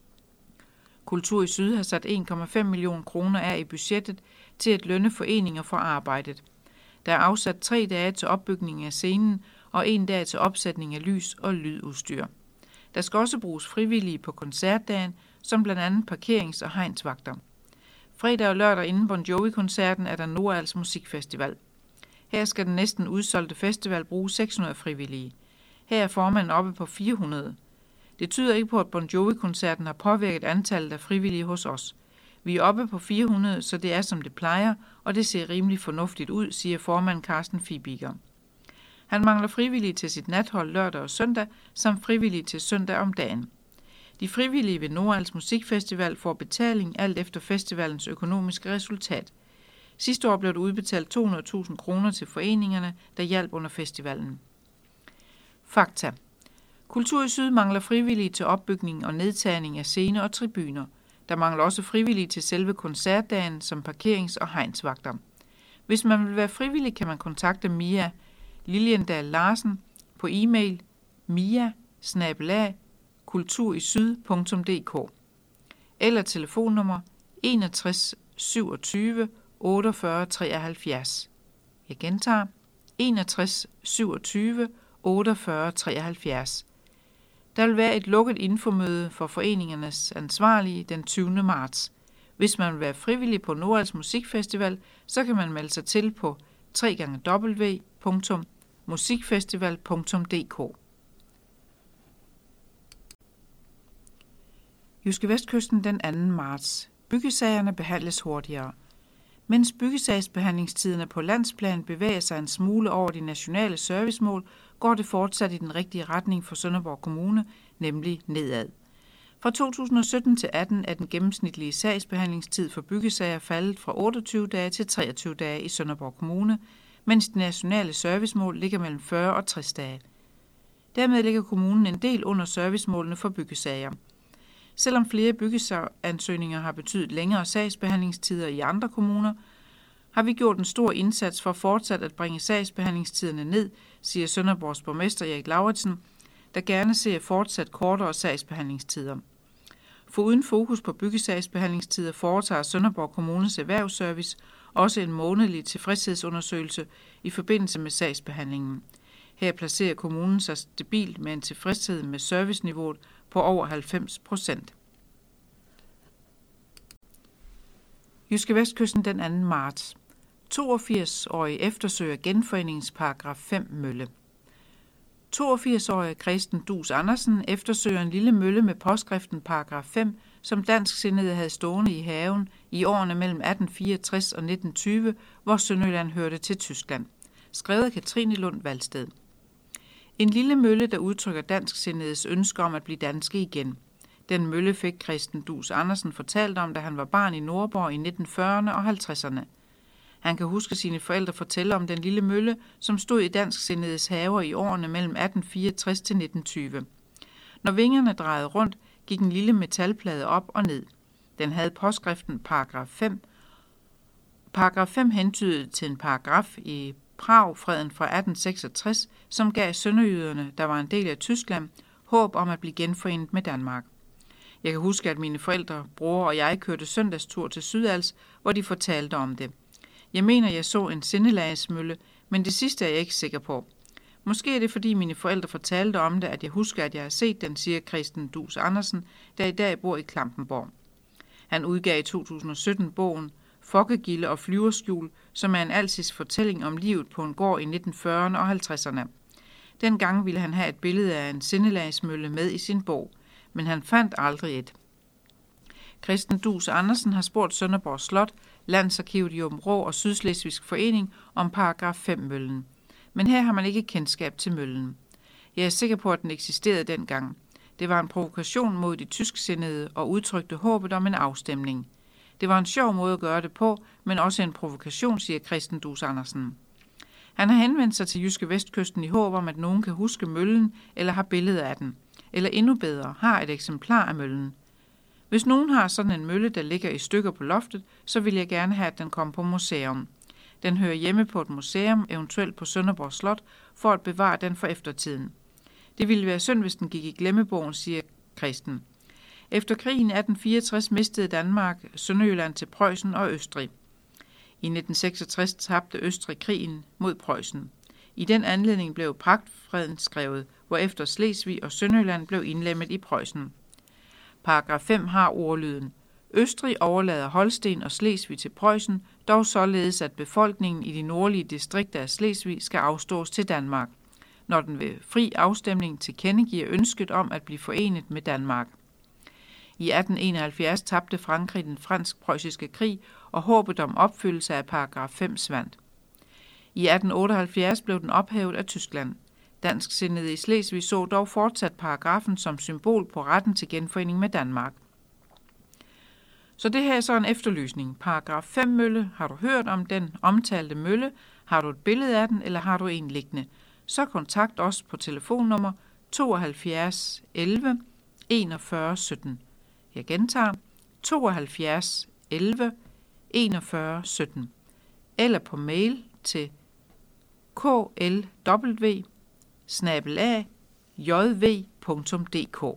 Kultur i Syd har sat en komma fem millioner kroner af i budgettet til at lønne foreninger for arbejdet. Der er afsat tre dage til opbygning af scenen og en dag til opsætning af lys og lydudstyr. Der skal også bruges frivillige på koncertdagen, som blandt andet parkerings- og hegnsvagter. Fredag og lørdag inden Bon Jovi-koncerten er der Nordals Musikfestival. Her skal den næsten udsolgte festival bruge seks hundrede frivillige. Her er formanden oppe på fire hundrede. Det tyder ikke på, at Bon Jovi-koncerten har påvirket antallet af frivillige hos os. Vi er oppe på fire hundrede, så det er som det plejer, og det ser rimelig fornuftigt ud, siger formand Carsten Fibiger. Han mangler frivillige til sit nathold lørdag og søndag, samt frivillige til søndag om dagen. De frivillige ved Nordals Musikfestival får betaling alt efter festivalens økonomiske resultat. Sidste år blev der udbetalt to hundrede tusind kroner til foreningerne, der hjalp under festivalen. Fakta. Kultur i Syd mangler frivillige til opbygning og nedtagning af scener og tribuner. Der mangler også frivillige til selve koncertdagen som parkerings- og hegnsvagter. Hvis man vil være frivillig, kan man kontakte Mia Liliendal Larsen på e-mail mia bindestreg kulturisyd punktum d k eller telefonnummer enogtres syvogtyve otteogfyrre treoghalvfjerds. Jeg gentager enogtres syvogtyve otteogfyrre treoghalvfjerds. Der vil være et lukket infomøde for foreningernes ansvarlige den tyvende marts. Hvis man vil være frivillig på Nordals Musikfestival, så kan man melde sig til på w w w punktum musikfestival punktum d k. JydskeVestkysten den anden marts. Byggesagerne behandles hurtigere. Mens byggesagsbehandlingstiderne på landsplan bevæger sig en smule over de nationale servicemål, går det fortsat i den rigtige retning for Sønderborg Kommune, nemlig nedad. Fra to tusind og sytten til atten er den gennemsnitlige sagsbehandlingstid for byggesager faldet fra otteogtyve dage til treogtyve dage i Sønderborg Kommune, mens de nationale servicemål ligger mellem fyrre og tres dage. Dermed ligger kommunen en del under servicemålene for byggesager. Selvom flere byggesagsøgninger har betydet længere sagsbehandlingstider i andre kommuner, har vi gjort en stor indsats for fortsat at bringe sagsbehandlingstiderne ned, siger Sønderborgs borgmester Erik Lauritsen, der gerne ser fortsat kortere sagsbehandlingstider. Foruden fokus på byggesagsbehandlingstider foretager Sønderborg Kommunes Erhvervsservice også en månedlig tilfredshedsundersøgelse i forbindelse med sagsbehandlingen. Her placerer kommunen sig stabilt med en tilfredshed med serviceniveauet på over halvfems procent. JydskeVestkysten den anden marts. toogfirs-årig eftersøger genforeningens paragraf fem mølle. toogfirs-årige Kristen Dus Andersen eftersøger en lille mølle med påskriften paragraf fem, som dansksindede havde stående i haven i årene mellem atten fireogtres og nitten tyve, hvor Sønderjylland hørte til Tyskland. Skrevet af Katrine Lund Valsted. En lille mølle, der udtrykker dansksindedes ønske om at blive danske igen. Den mølle fik Kristen Dus Andersen fortalt om, da han var barn i Nordborg i nitten fyrrerne og halvtredserne. Han kan huske sine forældre fortælle om den lille mølle, som stod i dansksindedes haver i årene mellem atten fireogtres til nitten tyve. Når vingerne drejede rundt, gik en lille metalplade op og ned. Den havde påskriften paragraf fem. Paragraf fem hentydede til en paragraf i Prag-freden fra atten seksogtres, som gav sønderjyderne, der var en del af Tyskland, håb om at blive genforenet med Danmark. Jeg kan huske, at mine forældre, bror og jeg kørte søndagstur til Sydals, hvor de fortalte om det. Jeg mener, jeg så en sindelagsmølle, men det sidste er jeg ikke sikker på. Måske er det, fordi mine forældre fortalte om det, at jeg husker, at jeg har set den, siger Kristen Dus Andersen, der i dag bor i Klampenborg. Han udgav i to tusind og sytten bogen Fokkegilde og flyverskjul, som er en alsisk fortælling om livet på en gård i nitten fyrrerne og halvtredserne. Dengang ville han have et billede af en sindelagsmølle med i sin bog, men han fandt aldrig et. Christen Duus Andersen har spurgt Sønderborg Slot, Landsarkivet i Aabenraa og Sydslesvigsk Forening om paragraf fem-møllen. Men her har man ikke kendskab til møllen. Jeg er sikker på, at den eksisterede dengang. Det var en provokation mod de tysksindede og udtrykte håbet om en afstemning. Det var en sjov måde at gøre det på, men også en provokation, siger Christen Duus Andersen. Han har henvendt sig til Jyske Vestkysten i håb om, at nogen kan huske møllen eller har billeder af den, eller endnu bedre, har et eksemplar af møllen. Hvis nogen har sådan en mølle, der ligger i stykker på loftet, så vil jeg gerne have, at den kommer på museum. Den hører hjemme på et museum, eventuelt på Sønderborg Slot, for at bevare den for eftertiden. Det ville være synd, hvis den gik i glemmebogen, siger Christen. Efter krigen atten fireogtres mistede Danmark Sønderjylland til Preussen og Østrig. I nitten seksogtres tabte Østrig krigen mod Preussen. I den anledning blev Pagtfreden skrevet, hvorefter Slesvig og Sønderjylland blev indlemmet i Preussen. Paragraf fem har ordlyden: Østrig overlader Holsten og Slesvig til Preussen, dog således at befolkningen i de nordlige distrikter af Slesvig skal afstås til Danmark, når den ved fri afstemning tilkendegiver ønsket om at blive forenet med Danmark. I atten enoghalvfjerds tabte Frankrig den fransk-preussiske krig, og håbet om opfyldelse af paragraf fem svandt. I atten otteoghalvfjerds blev den ophævet af Tyskland. Dansksindede i Slesvig så dog fortsat paragrafen som symbol på retten til genforening med Danmark. Så det her er så en efterlysning. Paragraf fem-mølle, har du hørt om den omtalte mølle? Har du et billede af den, eller har du en liggende? Så kontakt os på telefonnummer tooghalvfjerds elleve enogfyrre sytten. Jeg gentager tooghalvfjerds elleve enogfyrre sytten. Eller på mail til k l w bindestreg j v punktum d k.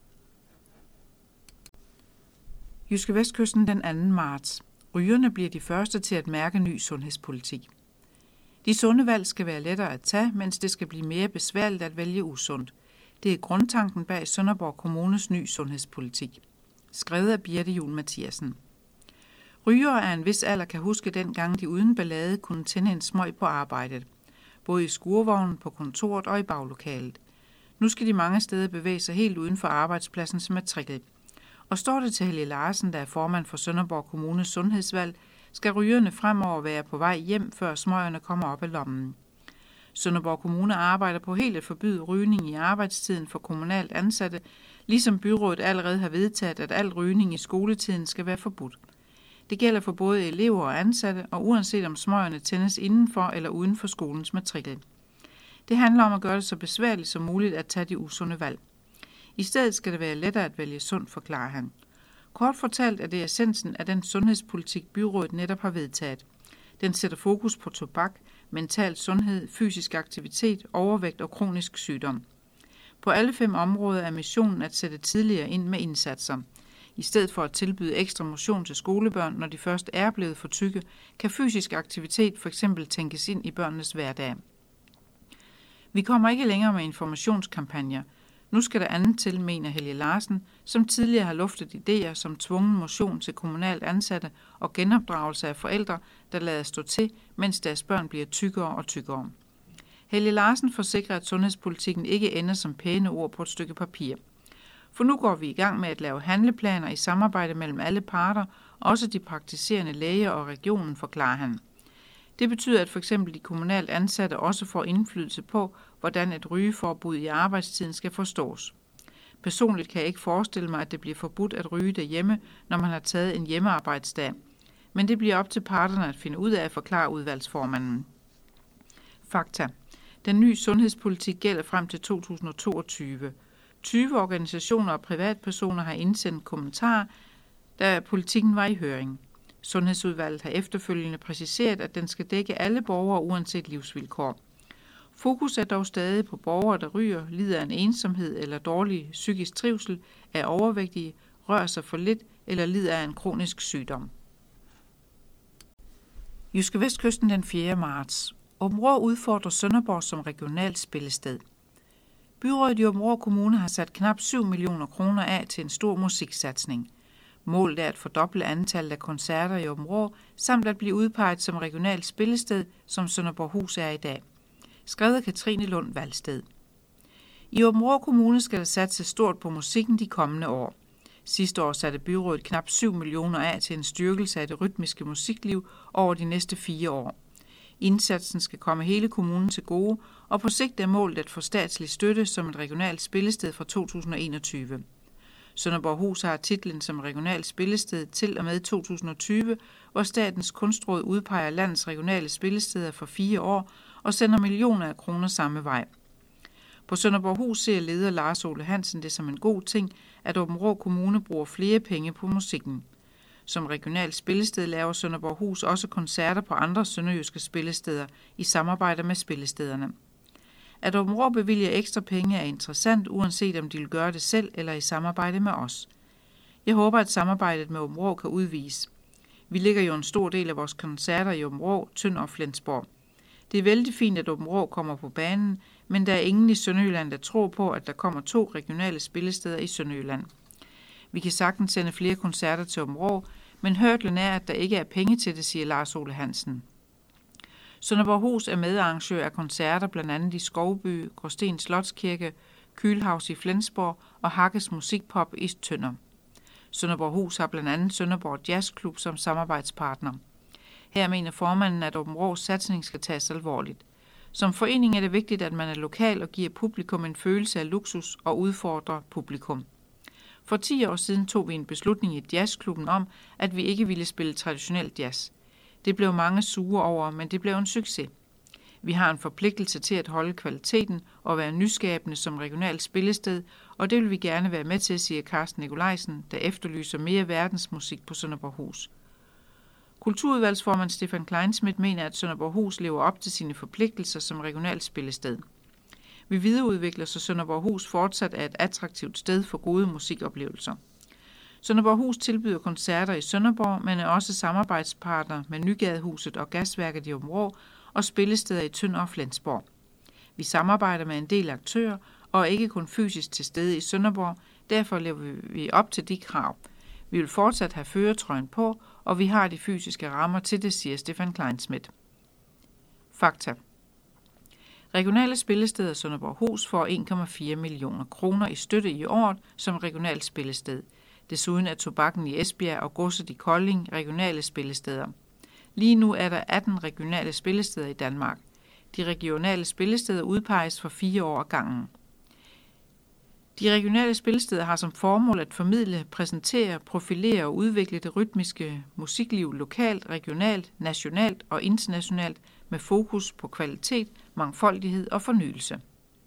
Jyske Vestkysten den anden marts. Rygerne bliver de første til at mærke ny sundhedspolitik. De sunde valg skal være lettere at tage, mens det skal blive mere besværligt at vælge usundt. Det er grundtanken bag Sønderborg Kommunes ny sundhedspolitik. Skrevet af Birte Juhl Mathiasen. Rygere af en vis alder kan huske dengang de uden ballade kunne tænde en smøg på arbejdet. Både i skurvognen, på kontoret og i baglokalet. Nu skal de mange steder bevæge sig helt uden for arbejdspladsens matrikel. Og står det til Helge Larsen, der er formand for Sønderborg Kommunes sundhedsvalg, skal rygerne fremover være på vej hjem, før smøgerne kommer op af lommen. Sønderborg Kommune arbejder på helt at forbyde rygning i arbejdstiden for kommunalt ansatte, ligesom byrådet allerede har vedtaget, at al rygning i skoletiden skal være forbudt. Det gælder for både elever og ansatte, og uanset om smøgerne tændes indenfor eller uden for skolens matrikel. Det handler om at gøre det så besværligt som muligt at tage de usunde valg. I stedet skal det være lettere at vælge sundt, forklarer han. Kort fortalt er det essensen af den sundhedspolitik, byrådet netop har vedtaget. Den sætter fokus på tobak, mental sundhed, fysisk aktivitet, overvægt og kronisk sygdom. På alle fem områder er missionen at sætte tidligere ind med indsatser. I stedet for at tilbyde ekstra motion til skolebørn, når de først er blevet for tykke, kan fysisk aktivitet f.eks. tænkes ind i børnenes hverdag. Vi kommer ikke længere med informationskampagner. Nu skal der andet til, mener Helge Larsen, som tidligere har luftet idéer som tvungen motion til kommunalt ansatte og genopdragelse af forældre, der lader stå til, mens deres børn bliver tykkere og tykkere. Helge Larsen forsikrer, at sundhedspolitikken ikke ender som pæne ord på et stykke papir. For nu går vi i gang med at lave handleplaner i samarbejde mellem alle parter, også de praktiserende læger og regionen, forklarer han. Det betyder, at f.eks. de kommunalt ansatte også får indflydelse på, hvordan et rygeforbud i arbejdstiden skal forstås. Personligt kan jeg ikke forestille mig, at det bliver forbudt at ryge derhjemme, når man har taget en hjemmearbejdsdag. Men det bliver op til parterne at finde ud af at forklare udvalgsformanden. Fakta. Den nye sundhedspolitik gælder frem til to tusind og toogtyve. tyve organisationer og privatpersoner har indsendt kommentarer, da politikken var i høring. Sundhedsudvalget har efterfølgende præciseret, at den skal dække alle borgere uanset livsvilkår. Fokus er dog stadig på borgere, der ryger, lider af en ensomhed eller dårlig psykisk trivsel, er overvægtige, rører sig for lidt eller lider af en kronisk sygdom. Jyske Vestkysten den fjerde marts. Aabenraa udfordrer Sønderborg som regionalt spillested. Byrådet i Aabenraa Kommune har sat knap syv millioner kroner af til en stor musiksatsning. Målet er at fordoble antallet af koncerter i Aabenraa, samt at blive udpeget som regionalt spillested, som Sønderborghus er i dag. Skrevet af Katrine Lund Valsted. I Aabenraa Kommune skal der satse stort på musikken de kommende år. Sidste år satte byrådet knap syv millioner af til en styrkelse af det rytmiske musikliv over de næste fire år. Indsatsen skal komme hele kommunen til gode, og på sigt er målet at få statslig støtte som et regionalt spillested fra to tusind og enogtyve. Sønderborghus har titlen som regionalt spillested til og med to tusind og tyve, hvor Statens Kunstråd udpeger landets regionale spillesteder for fire år og sender millioner af kroner samme vej. På Sønderborghus ser leder Lars Ole Hansen det som en god ting, at Aabenraa Kommune bruger flere penge på musikken. Som regionalt spillested laver Sønderborghus også koncerter på andre sønderjyske spillesteder i samarbejde med spillestederne. At Aabenraa bevilger ekstra penge er interessant, uanset om de vil gøre det selv eller i samarbejde med os. Jeg håber, at samarbejdet med Aabenraa kan udvides. Vi lægger jo en stor del af vores koncerter i Aabenraa, Tønder og Flensborg. Det er vældig fint, at Aabenraa kommer på banen, men der er ingen i Sønderjylland, der tror på, at der kommer to regionale spillesteder i Sønderjylland. Vi kan sagtens sende flere koncerter til Aabenraa, men hørtlen er, at der ikke er penge til det, siger Lars Ole Hansen. Sønderborghus er medarrangør af koncerter blandt andet i Skovby, Gråsten Slotskirke, Kühlhaus i Flensborg og Hakkes Musikpop i Tønder. Sønderborghus har blandt andet Sønderborg Jazzklub som samarbejdspartner. Her mener formanden, at Aabenraas satsning skal tages alvorligt. Som forening er det vigtigt, at man er lokal og giver publikum en følelse af luksus og udfordrer publikum. For ti år siden tog vi en beslutning i jazzklubben om, at vi ikke ville spille traditionel jazz. Det blev mange sure over, men det blev en succes. Vi har en forpligtelse til at holde kvaliteten og være nyskabende som regionalt spillested, og det vil vi gerne være med til, siger Carsten Nikolajsen, der efterlyser mere verdensmusik på Sønderborghus. Kulturudvalgsformand Stefan Kleinschmidt mener, at Sønderborghus lever op til sine forpligtelser som regionalt spillested. Vi videreudvikler, så Sønderborghus fortsat er et attraktivt sted for gode musikoplevelser. Sønderborghus tilbyder koncerter i Sønderborg, men er også samarbejdspartner med Nygadehuset og Gasværket i Aabenraa og spillesteder i Tønder og Flensborg. Vi samarbejder med en del aktører og er ikke kun fysisk til stede i Sønderborg, derfor lever vi op til de krav. Vi vil fortsat have førertrøjen på, og vi har de fysiske rammer til det, siger Stefan Kleinschmidt. Fakta. Regionale spillesteder Sønderborghus får en komma fire millioner kroner i støtte i året som regionalt spillested. Desuden er Tobakken i Esbjerg og Godset i Kolding regionale spillesteder. Lige nu er der atten regionale spillesteder i Danmark. De regionale spillesteder udpeges for fire år ad gangen. De regionale spillesteder har som formål at formidle, præsentere, profilere og udvikle det rytmiske musikliv lokalt, regionalt, nationalt og internationalt med fokus på kvalitet, mangfoldighed og fornyelse.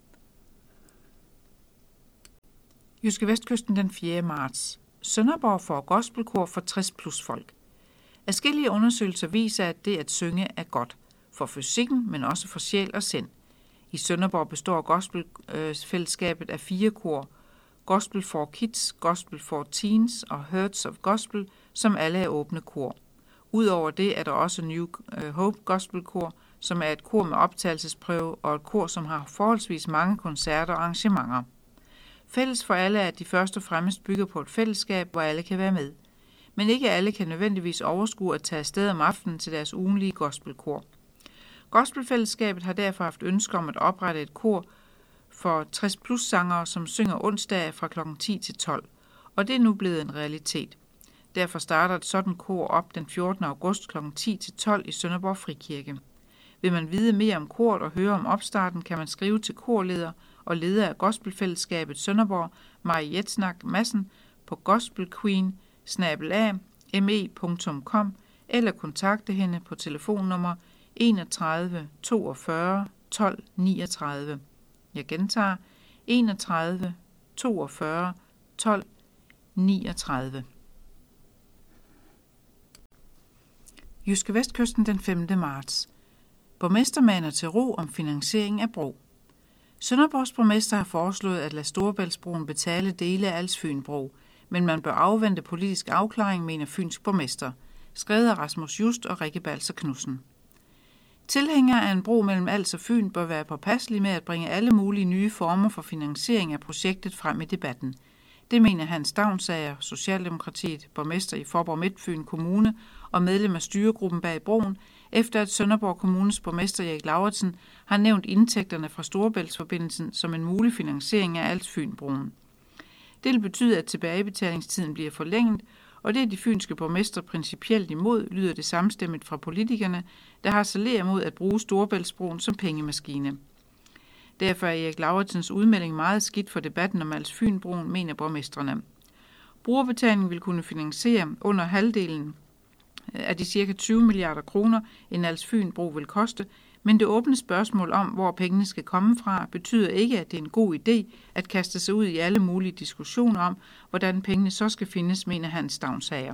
Jyske Vestkysten den fjerde marts. Sønderborg får gospelkor for tres plus folk. Adskillige undersøgelser viser, at det at synge er godt for fysikken, men også for sjæl og sind. I Sønderborg består gospelfællesskabet af fire kor: Gospel for Kids, Gospel for Teens og Herds of Gospel, som alle er åbne kor. Udover det er der også New Hope Gospel Kor, som er et kor med optagelsesprøve og et kor, som har forholdsvis mange koncerter og arrangementer. Fælles for alle er, at de først og fremmest bygger på et fællesskab, hvor alle kan være med. Men ikke alle kan nødvendigvis overskue at tage afsted om aftenen til deres ugenlige gospelkor. Gospelfællesskabet har derfor haft ønske om at oprette et kor for tres plus sangere, som synger onsdag fra klokken ti til tolv, og det er nu blevet en realitet. Derfor starter et sådan kor op den fjortende august klokken ti til tolv i Sønderborg Frikirke. Vil man vide mere om koret og høre om opstarten, kan man skrive til korleder og leder af Gospelfællesskabet Sønderborg, Marie Jetsnak Madsen, på gospelqueen snabel-a m e punktum com eller kontakte hende på telefonnummer enogtredive toogfyrre tolv niogtredive. Jeg gentager enogtredive toogfyrre tolv niogtredive. Jyske Vestkysten den femte marts. Borgmester maner til ro om finansiering af bro. Sønderborgs borgmester har foreslået at lade Storebæltsbroen betale dele af Als-Fyn-bro, men man bør afvente politisk afklaring, mener Fyns borgmester, skrevet af Rasmus Just og Rikke Balser Knudsen. Tilhængere af en bro mellem Als og Fyn bør være påpasselige med at bringe alle mulige nye former for finansiering af projektet frem i debatten. Det mener Hans Stavnsager, Socialdemokratiet, borgmester i Faaborg Midtfyn Kommune og medlem af styregruppen bag broen, efter at Sønderborg Kommunes borgmester Erik Lauritsen har nævnt indtægterne fra Storebæltsforbindelsen som en mulig finansiering af Als-Fyn-broen. Det vil betyde, at tilbagebetalingstiden bliver forlænget, og det er de fynske borgmester principielt imod, lyder det samstemmigt fra politikerne, der harcelerer mod at bruge Storebæltsbroen som pengemaskine. Derfor er Erik Lauritsens udmelding meget skidt for debatten om Als-Fyn-broen, mener borgmestrene. Brugerbetalingen vil kunne finansiere under halvdelen af de cirka tyve milliarder kroner, en Als-Fyn-bro vil koste, men det åbne spørgsmål om, hvor pengene skal komme fra, betyder ikke, at det er en god idé at kaste sig ud i alle mulige diskussioner om, hvordan pengene så skal findes, mener Hans Stavnsager.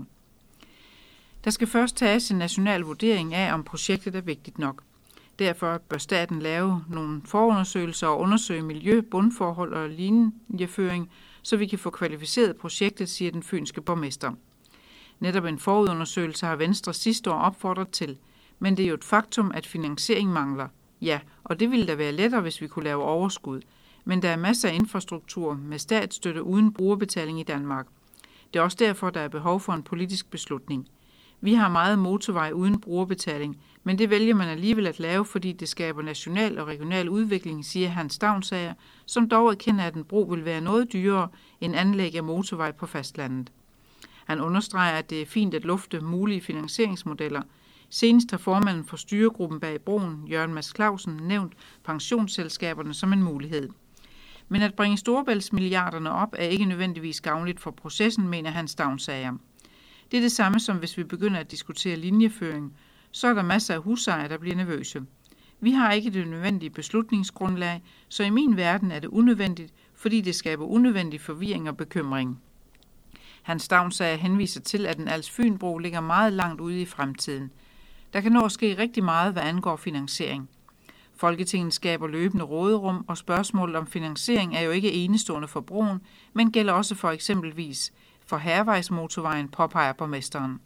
Der skal først tages en national vurdering af, om projektet er vigtigt nok. Derfor bør staten lave nogle forundersøgelser og undersøge miljø, bundforhold og linjeføring, så vi kan få kvalificeret projektet, siger den fynske borgmester. Netop en forundersøgelse har Venstre sidste år opfordret til, men det er jo et faktum, at finansiering mangler. Ja, og det ville da være lettere, hvis vi kunne lave overskud. Men der er masser af infrastruktur med statsstøtte uden brugerbetaling i Danmark. Det er også derfor, der er behov for en politisk beslutning. Vi har meget motorvej uden brugerbetaling, men det vælger man alligevel at lave, fordi det skaber national og regional udvikling, siger Hans Stavnsager, som dog erkender, at en bro vil være noget dyrere end anlæg af motorvej på fastlandet. Han understreger, at det er fint at lufte mulige finansieringsmodeller. Senest har formanden for styregruppen bag broen, Jørgen Mads Clausen, nævnt pensionsselskaberne som en mulighed. Men at bringe Storebæltsmilliarderne op er ikke nødvendigvis gavnligt for processen, mener Hans Stavnsager. Det er det samme som hvis vi begynder at diskutere linjeføring. Så er der masser af husejere, der bliver nervøse. Vi har ikke det nødvendige beslutningsgrundlag, så i min verden er det unødvendigt, fordi det skaber unødvendig forvirring og bekymring. Hans Stavnsager henviser til, at en Als-Fyn-bro ligger meget langt ude i fremtiden. Der kan nå at ske rigtig meget, hvad angår finansiering. Folketinget skaber løbende råderum, og spørgsmålet om finansiering er jo ikke enestående for broen, men gælder også for eksempelvis for Hærvejsmotorvejen, påpeger borgmesteren.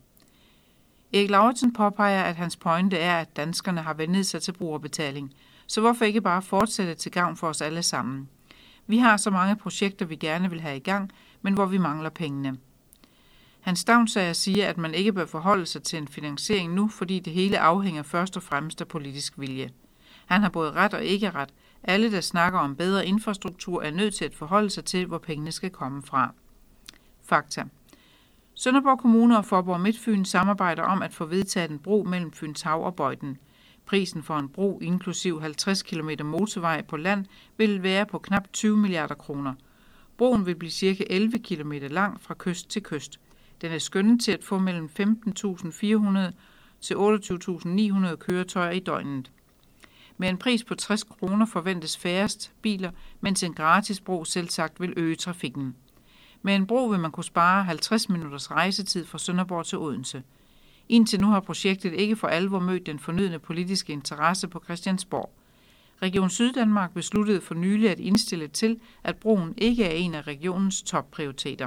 Erik Lauritsen påpeger, at hans pointe er, at danskerne har vendet sig til brugerbetaling, så hvorfor ikke bare fortsætte til gavn for os alle sammen? Vi har så mange projekter, vi gerne vil have i gang, men hvor vi mangler pengene. Hans Stavnsager siger, at man ikke bør forholde sig til en finansiering nu, fordi det hele afhænger først og fremmest af politisk vilje. Han har både ret og ikke ret. Alle, der snakker om bedre infrastruktur, er nødt til at forholde sig til, hvor pengene skal komme fra. Fakta. Sønderborg Kommune og Faaborg Midtfyn samarbejder om at få vedtaget en bro mellem Fynshav og Bøjden. Prisen for en bro, inklusiv halvtreds kilometer motorvej på land, vil være på knap tyve milliarder kroner. Broen vil blive ca. elleve kilometer lang fra kyst til kyst. Den er skønnet til at få mellem femten tusind fire hundrede til otteogtyve tusind ni hundrede køretøjer i døgnet. Med en pris på tres kroner forventes færrest biler, mens en gratis bro selvsagt vil øge trafikken. Med en bro vil man kunne spare halvtreds minutters rejsetid fra Sønderborg til Odense. Indtil nu har projektet ikke for alvor mødt den fornødne politiske interesse på Christiansborg. Region Syddanmark besluttede for nylig at indstille til, at broen ikke er en af regionens topprioriteter.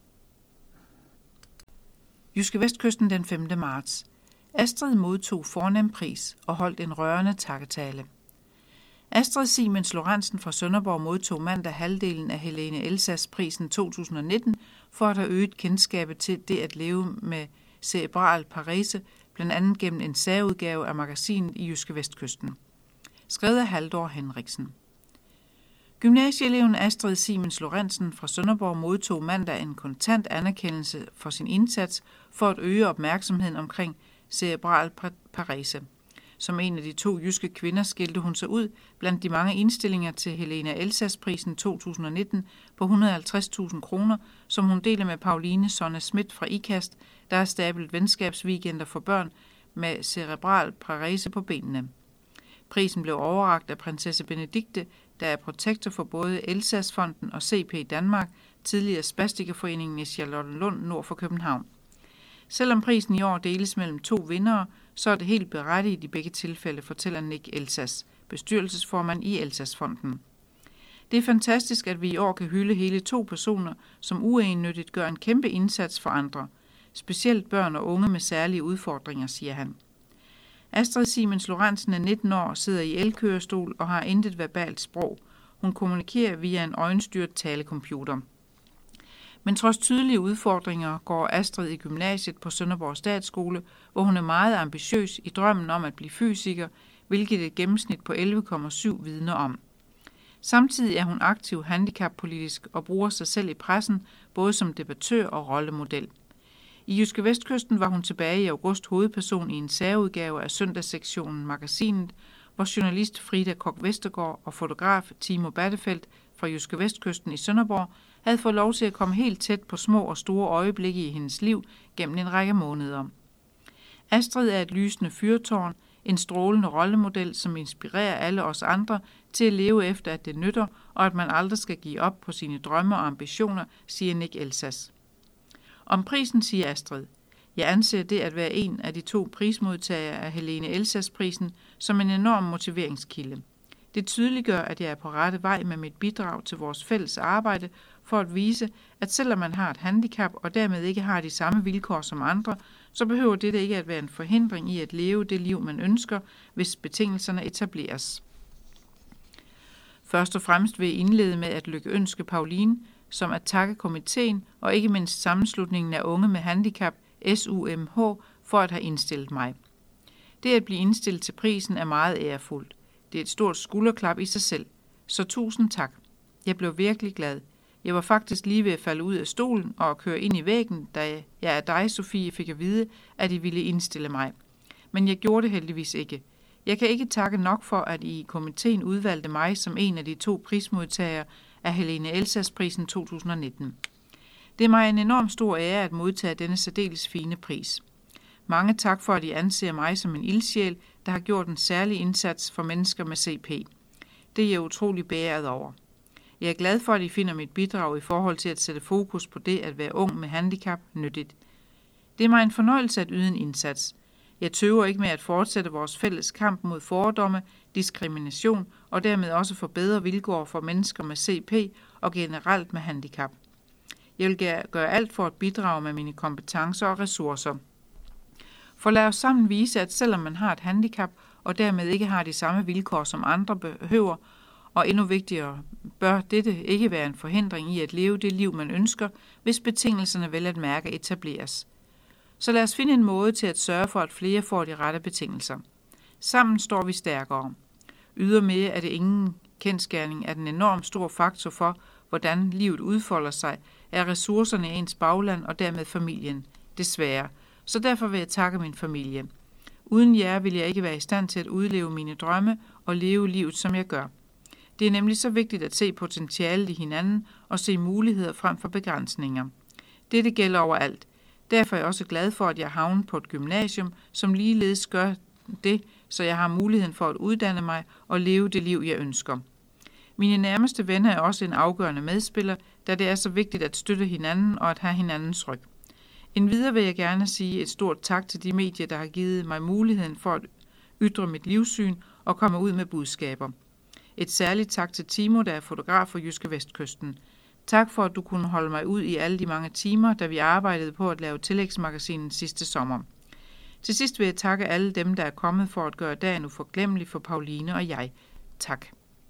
Jyske Vestkysten den femte marts. Astrid modtog fornem pris og holdt en rørende takketale. Astrid Siemens Lorentzen fra Sønderborg modtog mandag halvdelen af Helene Elsas-prisen to tusind nitten for at have øget kendskabet til det at leve med cerebral parese, blandt andet gennem en særudgave af magasinet i Jyske Vestkysten. Skrevet af Haldor Henriksen. Gymnasieeleven Astrid Siemens Lorentzen fra Sønderborg modtog mandag en kontant anerkendelse for sin indsats for at øge opmærksomheden omkring cerebral parese. Som en af de to jyske kvinder skilte hun sig ud blandt de mange indstillinger til Helene Elsas-prisen to tusind nitten på et hundrede og halvtreds tusind kroner, som hun deler med Pauline Sonne Schmidt fra IKAST, der har stablet venskabsweekender for børn med cerebral parese på benene. Prisen blev overrakt af prinsesse Benedikte, der er protektor for både Elsas-fonden og C P Danmark, tidligere Spastikerforeningen i Charlottenlund nord for København. Selvom prisen i år deles mellem to vindere, så er det helt berettiget i begge tilfælde, fortæller Nick Elsas, bestyrelsesformand i Elsas-fonden. Det er fantastisk, at vi i år kan hylde hele to personer, som uegennyttigt gør en kæmpe indsats for andre. Specielt børn og unge med særlige udfordringer, siger han. Astrid Siemens Lorentzen er nitten år, sidder i elkørestol og har intet verbalt sprog. Hun kommunikerer via en øjenstyret talecomputer. Men trods tydelige udfordringer går Astrid i gymnasiet på Sønderborg Statsskole, hvor hun er meget ambitiøs i drømmen om at blive fysiker, hvilket et gennemsnit på elleve komma syv vidner om. Samtidig er hun aktiv handicappolitisk og bruger sig selv i pressen, både som debattør og rollemodel. I JydskeVestkysten var hun tilbage i august hovedperson i en særudgave af søndagssektionen Magasinet, hvor journalist Frida Koch-Vestergaard og fotograf Timo Battefeldt fra JydskeVestkysten i Sønderborg havde fået lov til at komme helt tæt på små og store øjeblikke i hendes liv gennem en række måneder. Astrid er et lysende fyrtårn, en strålende rollemodel, som inspirerer alle os andre til at leve efter, at det nytter, og at man aldrig skal give op på sine drømme og ambitioner, siger Nick Elsas. Om prisen siger Astrid: Jeg anser det at være en af de to prismodtagere af Helene Elsas-prisen som en enorm motiveringskilde. Det tydeliggør, at jeg er på rette vej med mit bidrag til vores fælles arbejde for at vise, at selvom man har et handicap og dermed ikke har de samme vilkår som andre, så behøver dette ikke at være en forhindring i at leve det liv, man ønsker, hvis betingelserne etableres. Først og fremmest vil jeg indlede med at lykønske Pauline, som at takke komiteen og ikke mindst sammenslutningen af unge med handicap, S U M H, for at have indstillet mig. Det at blive indstillet til prisen er meget ærefuldt. Det er et stort skulderklap i sig selv. Så tusind tak. Jeg blev virkelig glad. Jeg var faktisk lige ved at falde ud af stolen og køre ind i væggen, da jeg af dig, Sofie, fik at vide, at I ville indstille mig. Men jeg gjorde det heldigvis ikke. Jeg kan ikke takke nok for, at I i komiteen udvalgte mig som en af de to prismodtagere af Helene Elsas-prisen to tusind nitten. Det er mig en enorm stor ære at modtage denne særdeles fine pris. Mange tak for, at I anser mig som en ildsjæl, der har gjort en særlig indsats for mennesker med C P. Det er jeg utrolig beæret over. Jeg er glad for, at I finder mit bidrag i forhold til at sætte fokus på det at være ung med handicap nyttigt. Det er mig en fornøjelse at yde en indsats. Jeg tøver ikke med at fortsætte vores fælles kamp mod fordomme, diskrimination og dermed også for bedre vilkår for mennesker med C P og generelt med handicap. Jeg vil gøre alt for at bidrage med mine kompetencer og ressourcer. For lad os sammen vise, at selvom man har et handicap og dermed ikke har de samme vilkår som andre behøver, og endnu vigtigere, bør dette ikke være en forhindring i at leve det liv, man ønsker, hvis betingelserne vel at mærke etableres. Så lad os finde en måde til at sørge for, at flere får de rette betingelser. Sammen står vi stærkere. Ydermere er det ingen kendsgerning, at en enorm stor faktor for, hvordan livet udfolder sig, er ressourcerne i ens bagland og dermed familien. Desværre. Så derfor vil jeg takke min familie. Uden jer vil jeg ikke være i stand til at udleve mine drømme og leve livet, som jeg gør. Det er nemlig så vigtigt at se potentialet i hinanden og se muligheder frem for begrænsninger. Dette gælder overalt. Derfor er jeg også glad for, at jeg havner på et gymnasium, som ligeledes gør det, så jeg har muligheden for at uddanne mig og leve det liv, jeg ønsker. Mine nærmeste venner er også en afgørende medspiller, da det er så vigtigt at støtte hinanden og at have hinandens ryg. Endvidere vil jeg gerne sige et stort tak til de medier, der har givet mig muligheden for at ytre mit livssyn og komme ud med budskaber. Et særligt tak til Timo, der er fotograf for JydskeVestkysten. Tak for, at du kunne holde mig ud i alle de mange timer, da vi arbejdede på at lave tillægsmagasinet sidste sommer. Til sidst vil jeg takke alle dem, der er kommet for at gøre dagen uforglemmelig for Pauline og jeg. Tak.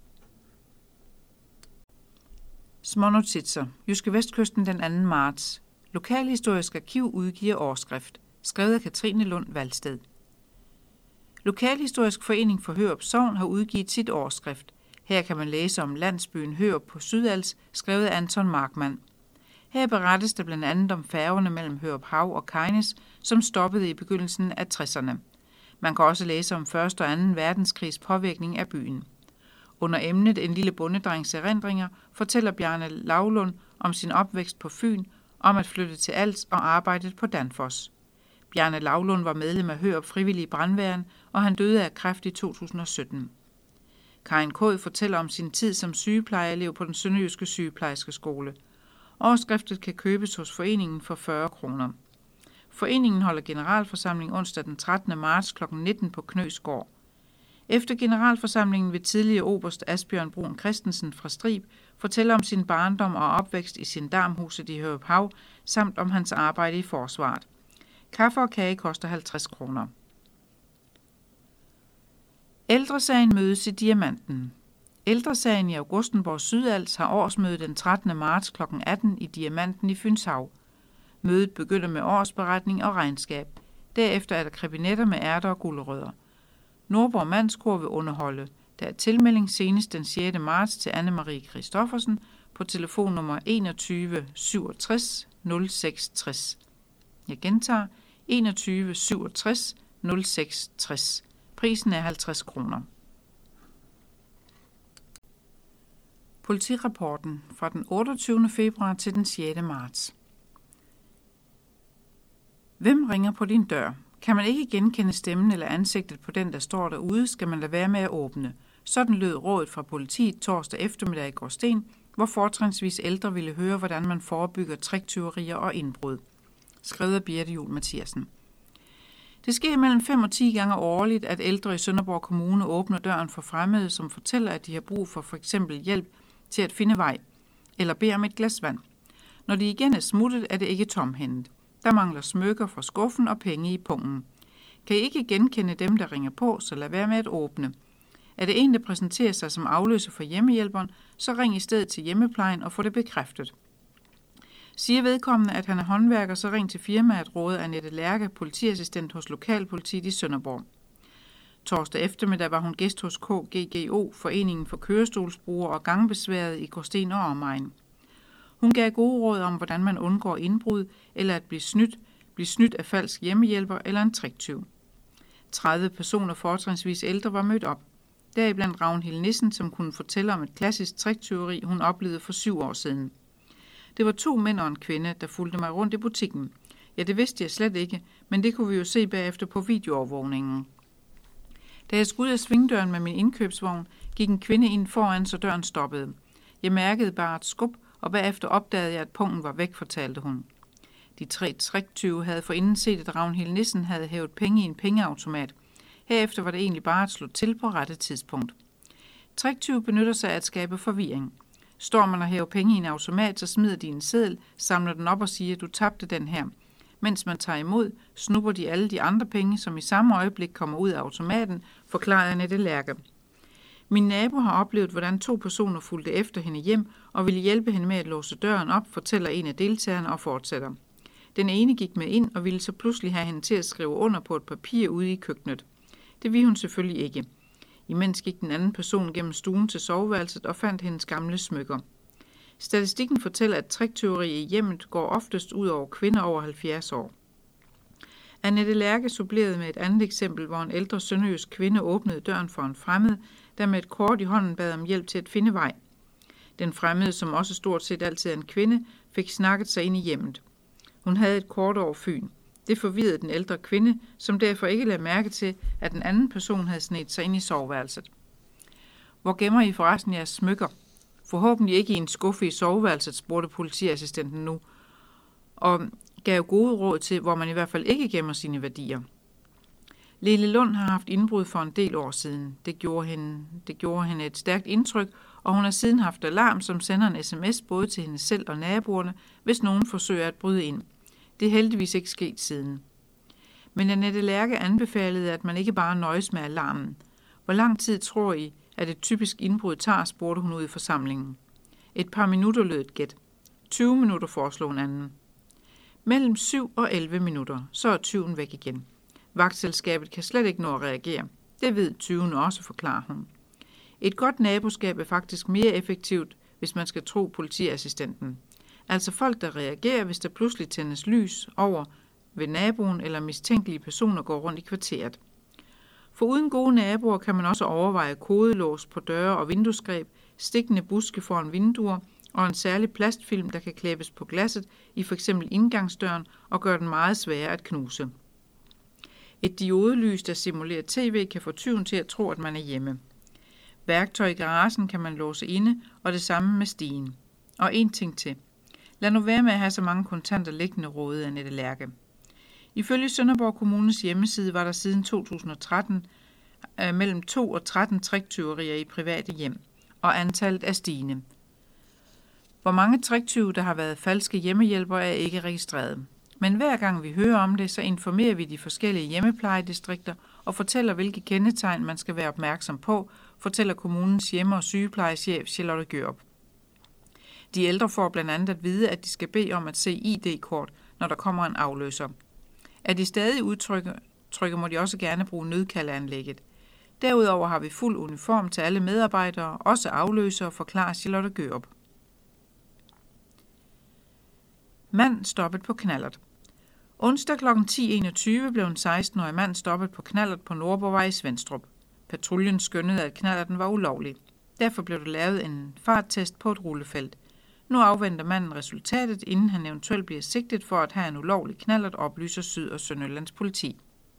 Smånotitser. JydskeVestkysten den anden marts. Lokalhistorisk Arkiv udgiver årskrift. Skrevet af Katrine Lund Valsted. Lokalhistorisk Forening for Hørup Sogn har udgivet sit årskrift. Her kan man læse om landsbyen Hørup på Sydals, skrevet af Anton Markmann. Her berettes der blandt andet om færgerne mellem Hørup Hav og Kejnes, som stoppede i begyndelsen af tresserne. Man kan også læse om første og anden verdenskrigs påvirkning af byen. Under emnet En lille bondedrengs erindringer fortæller Bjarne Laulund om sin opvækst på Fyn, om at flytte til Als og arbejdet på Danfoss. Bjarne Laulund var medlem af Hørup Frivillige Brandværen, og han døde af kræft i to tusind og sytten. Karin Kåd fortæller om sin tid som sygeplejeelev på den sønderjyske sygeplejerskeskole. Årskriftet kan købes hos foreningen for fyrre kroner. Foreningen holder generalforsamling onsdag den trettende marts klokken nitten på Knøsgård. Efter generalforsamlingen vil tidligere oberst Asbjørn Brun Christensen fra Strib fortælle om sin barndom og opvækst i sin darmhuset i Hørup Hav, samt om hans arbejde i forsvaret. Kaffe og kage koster halvtreds kroner. Ældresagen mødes i Diamanten. Ældresagen i Augustenborg Sydals har årsmøde den trettende marts klokken atten i Diamanten i Fynshav. Mødet begynder med årsberetning og regnskab. Derefter er der krebinetter med ærter og gulerødder. Nordborg Mandskor vil underholde. Der er tilmelding senest den sjette marts til Anne-Marie Christoffersen på telefonnummer enogtyve syvogtres nul seksogtres. Jeg gentager enogtyve syvogtres nul seksogtres. Prisen er halvtreds kroner. Politirapporten fra den otteogtyvende februar til den sjette marts. Hvem ringer på din dør? Kan man ikke genkende stemmen eller ansigtet på den, der står derude, skal man lade være med at åbne. Sådan lød rådet fra politiet torsdag eftermiddag i Gråsten, hvor fortrinsvis ældre ville høre, hvordan man forebygger tricktyverier og indbrud. Skrevet af Birte Juhl Mathiasen. Det sker mellem fem og ti gange årligt, at ældre i Sønderborg Kommune åbner døren for fremmede, som fortæller, at de har brug for f.eks. hjælp til at finde vej, eller beder om et glas vand. Når de igen er smuttet, er det ikke tomhændet. Der mangler smykker fra skuffen og penge i pungen. Kan I ikke genkende dem, der ringer på, så lad være med at åbne. Er det en, der præsenterer sig som afløser for hjemmehjælperen, så ring i stedet til hjemmeplejen og få det bekræftet. Siger vedkommende, at han er håndværker, så ring til firmaet, råder Annette Lærke, politiassistent hos Lokalpolitiet i Sønderborg. Torsdag eftermiddag var hun gæst hos K G G O, Foreningen for Kørestolsbrugere og Gangbesværede i Gråsten og omegn. Hun gav gode råd om, hvordan man undgår indbrud eller at blive snydt, blive snydt af falsk hjemmehjælper eller en tricktyv. tredive personer, fortrinsvis ældre, var mødt op. Deriblandt Ragnhild Nissen, som kunne fortælle om et klassisk tricktyveri, hun oplevede for syv år siden. Det var to mænd og en kvinde, der fulgte mig rundt i butikken. Ja, det vidste jeg slet ikke, men det kunne vi jo se bagefter på videoovervågningen. Da jeg skulle ud af svingdøren med min indkøbsvogn, gik en kvinde ind foran, så døren stoppede. Jeg mærkede bare et skub, og bagefter opdagede jeg, at pungen var væk, fortalte hun. De tre tricktyve havde forinden set, at Ragnhild Nissen havde hævet penge i en pengeautomat. Herefter var det egentlig bare at slå til på rette tidspunkt. Tricktyve benytter sig af at skabe forvirring. Står man og hæver penge i en automat, så smider de en seddel, samler den op og siger, du tabte den her. Mens man tager imod, snupper de alle de andre penge, som i samme øjeblik kommer ud af automaten, forklarede Annette Lærke. Min nabo har oplevet, hvordan to personer fulgte efter hende hjem og ville hjælpe hende med at låse døren op, fortæller en af deltagerne og fortsætter. Den ene gik med ind og ville så pludselig have hende til at skrive under på et papir ude i køkkenet. Det ville hun selvfølgelig ikke. Imens gik den anden person gennem stuen til soveværelset og fandt hendes gamle smykker. Statistikken fortæller, at tricktyveri i hjemmet går oftest ud over kvinder over halvfjerds år. Annette Lærke supplerede med et andet eksempel, hvor en ældre sønderjysk kvinde åbnede døren for en fremmed, der med et kort i hånden bad om hjælp til at finde vej. Den fremmede, som også stort set altid er en kvinde, fik snakket sig ind i hjemmet. Hun havde et kort over Fyn. Det forvirrede den ældre kvinde, som derfor ikke lagde mærke til, at den anden person havde snedt sig ind i soveværelset. Hvor gemmer I forresten jeres smykker? Forhåbentlig ikke i en skuffe i soveværelset, spurgte politiassistenten nu, og gav gode råd til, hvor man i hvert fald ikke gemmer sine værdier. Lille Lund har haft indbrud for en del år siden. Det gjorde hende, det gjorde hende et stærkt indtryk, og hun har siden haft alarm, som sender en sms både til hende selv og naboerne, hvis nogen forsøger at bryde ind. Det er heldigvis ikke sket siden. Men Annette Lærke anbefalede, at man ikke bare nøjes med alarmen. Hvor lang tid tror I, at et typisk indbrud tager, spurgte hun ud i forsamlingen. Et par minutter lød et gæt. tyve minutter foreslog en anden. Mellem syv og elleve minutter, så er tyven væk igen. Vagtselskabet kan slet ikke nå at reagere. Det ved tyven også, forklarer hun. Et godt naboskab er faktisk mere effektivt, hvis man skal tro politiassistenten. Altså folk, der reagerer, hvis der pludselig tændes lys over ved naboen eller mistænkelige personer går rundt i kvarteret. For uden gode naboer kan man også overveje kodelås på døre og vinduesgreb, stikkende buske foran vinduer og en særlig plastfilm, der kan klæbes på glasset i f.eks. indgangsdøren og gøre den meget sværere at knuse. Et diodelys, der simulerer tv, kan få tyven til at tro, at man er hjemme. Værktøj i garagen kan man låse inde, og det samme med stigen. Og en ting til. Lad nu være med at have så mange kontanter liggende, rådede Annette Lærke. Ifølge Sønderborg Kommunes hjemmeside var der siden to tusind og tretten øh, mellem to og tretten tricktyverier i private hjem, og antallet er stigende. Hvor mange tricktyve, der har været falske hjemmehjælpere, er ikke registreret. Men hver gang vi hører om det, så informerer vi de forskellige hjemmeplejedistrikter og fortæller, hvilke kendetegn man skal være opmærksom på, fortæller kommunens hjemme- og sygeplejechef Charlotte Gjørup. De ældre får blandt andet at vide, at de skal bede om at se I D-kort, når der kommer en afløser. Er de stadig udtrykker, trykker, må de også gerne bruge nødkaldeanlægget. Derudover har vi fuld uniform til alle medarbejdere, også afløsere, forklarer Charlotte Gjørup. Mand stoppet på knallert. Onsdag kl. ti enogtyve blev en seksten-årig mand stoppet på knallert på Nordborgvej i Svenstrup. Patruljen skønnede, at knallerten var ulovlig. Derfor blev der lavet en farttest på et rullefelt. Nu afventer manden resultatet, inden han eventuelt bliver sigtet for at have en ulovlig knallert, oplyser Syd- og Sønderjyllands politi.